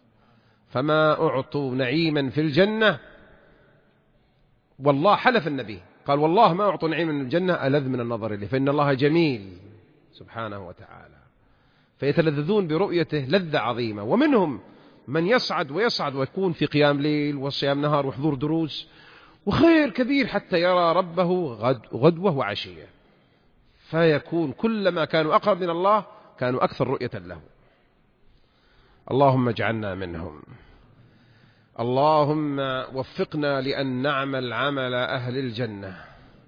فما أعطوا نعيما في الجنة، والله حلف النبي قال والله ما أعطوا نعيما من الجنة ألذ من النظر إليه، فإن الله جميل سبحانه وتعالى، فيتلذذون برؤيته لذة عظيمة. ومنهم من يصعد ويصعد ويكون في قيام ليل وصيام نهار وحضور دروس وخير كبير حتى يرى ربه غد غدوة وعشية، فيكون كلما كانوا أقرب من الله كانوا أكثر رؤية له. اللهم اجعلنا منهم. اللهم وفقنا لأن نعمل عمل أهل الجنة،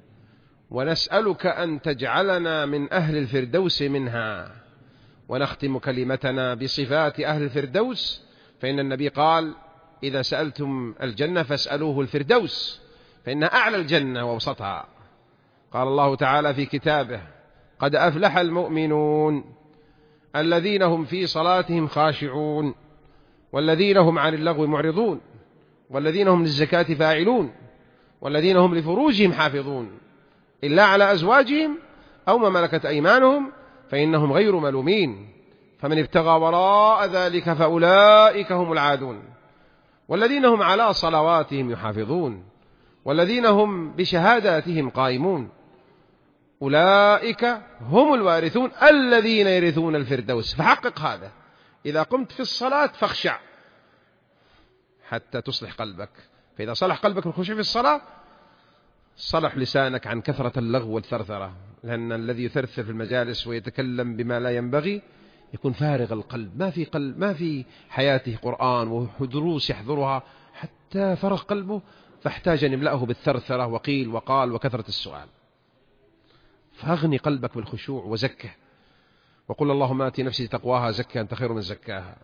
ونسألك أن تجعلنا من أهل الفردوس منها. ونختم كلمتنا بصفات أهل الفردوس، فإن النبي قال إذا سألتم الجنة فاسألوه الفردوس فإنها أعلى الجنة ووسطها. قال الله تعالى في كتابه قد أفلح المؤمنون الذين هم في صلاتهم خاشعون والذين هم عن اللغو معرضون والذين هم للزكاة فاعلون والذين هم لفروجهم حافظون إلا على أزواجهم أو ما ملكت أيمانهم فإنهم غير ملومين، فمن ابتغى وراء ذلك فأولئك هم العادون والذين هم على صلواتهم يحافظون والذين هم بشهاداتهم قائمون أولئك هم الوارثون الذين يرثون الفردوس. فحقق هذا، إذا قمت في الصلاة فاخشع حتى تصلح قلبك، فإذا صلح قلبك الخشوع في الصلاة صلح لسانك عن كثرة اللغو والثرثرة، لأن الذي يثرثر في المجالس ويتكلم بما لا ينبغي يكون فارغ القلب، ما في قلب، ما في حياته قرآن ودروس يحضرها حتى فرغ قلبه، فاحتاج أن يملأه بالثرثرة وقيل وقال وكثرة السؤال. فأغني قلبك بالخشوع وزكه، وقل اللهم آتي نفسي تقواها زكها أنت خير من زكاها.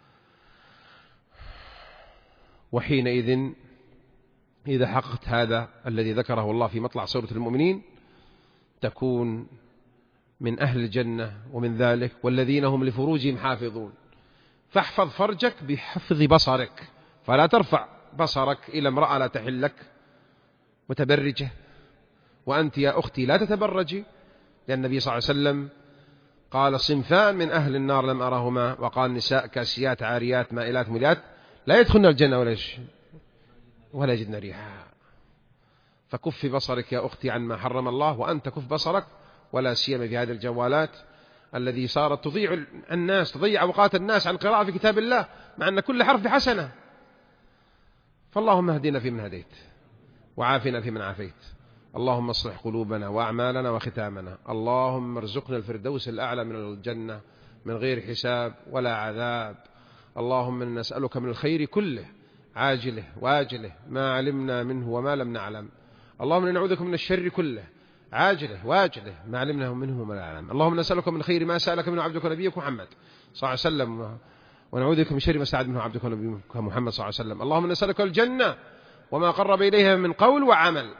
وحينئذ إذا حققت هذا الذي ذكره الله في مطلع سورة المؤمنين تكون من أهل الجنة. ومن ذلك والذين هم لفروجهم حافظون، فاحفظ فرجك بحفظ بصرك، فلا ترفع بصرك إلى امرأة لا تحل لك متبرجة، وأنت يا أختي لا تتبرجي، لأن النبي صلى الله عليه وسلم قال صنفان من أهل النار لم أرهما، وقال نساء كاسيات عاريات مائلات مليات لا يدخلن الجنة ولا ولا يجدن ريحها. فكف بصرك يا أختي عن ما حرم الله، وأنت كف بصرك، ولا سيما في هذه الجوالات الذي صارت تضيع الناس، تضيع أوقات الناس عن قراءة في كتاب الله، مع أن كل حرف بحسنة. فاللهم اهدنا فيمن هديت وعافنا فيمن عافيت، اللهم اصلح قلوبنا وأعمالنا وختامنا، اللهم ارزقنا الفردوس الأعلى من الجنة من غير حساب ولا عذاب. اللهم نسألك من الخير كله عاجله واجله ما علمنا منه وما لم نعلم. اللهم نعوذك من الشر كله عاجله واجله ما علمنا منه وما لا نعلم. اللهم نسألك من خير ما سألك منه عبدك ونبيك محمد صلى الله عليه وسلم، ونعوذك من شر ما استعاذ منه عبدك ونبيك محمد صلى الله عليه وسلم. اللهم نسألك الجنة وما قرب إليها من قول وعمل.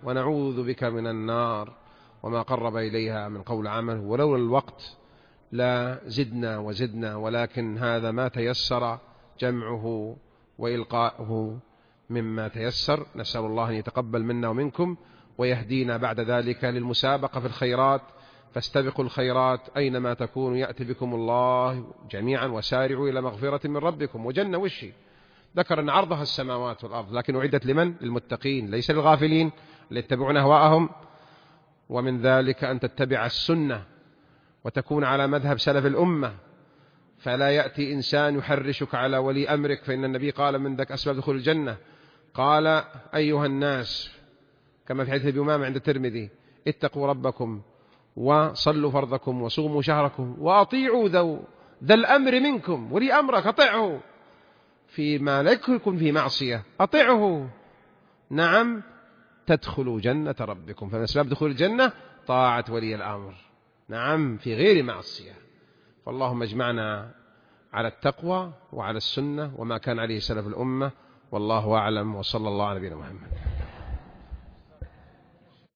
ونعوذ بك من النار وما قرب إليها من قول عمل. ولولا الوقت لا زدنا وزدنا، ولكن هذا ما تيسر جمعه وإلقاؤه مما تيسر. نسأل الله أن يتقبل منا ومنكم ويهدينا بعد ذلك للمسابقة في الخيرات، فاستبقوا الخيرات أينما تكونوا يأتي بكم الله جميعا، وسارعوا إلى مغفرة من ربكم وجنة. وشي ذكر أن عرضها السماوات والأرض، لكن أعدت لمن؟ للمتقين ليس للغافلين اللي يتبعون أهواءهم. ومن ذلك أن تتبع السنة وتكون على مذهب سلف الأمة، فلا يأتي إنسان يحرشك على ولي أمرك، فإن النبي قال من ذاك أسباب دخول الجنة، قال أيها الناس كما في حديث أبي أمامة عند الترمذي: اتقوا ربكم وصلوا فرضكم وصوموا شهركم وأطيعوا ذو ذا الأمر منكم. ولي أمرك أطيعه فيما لا يكن في معصية، أطيعه، نعم، تدخلوا جنة ربكم. فمن أسباب دخول الجنة طاعة ولي الأمر، نعم، في غير معصية. فاللهم اجمعنا على التقوى وعلى السنة وما كان عليه سلف الأمة، والله أعلم، وصلى الله على نبينا محمد.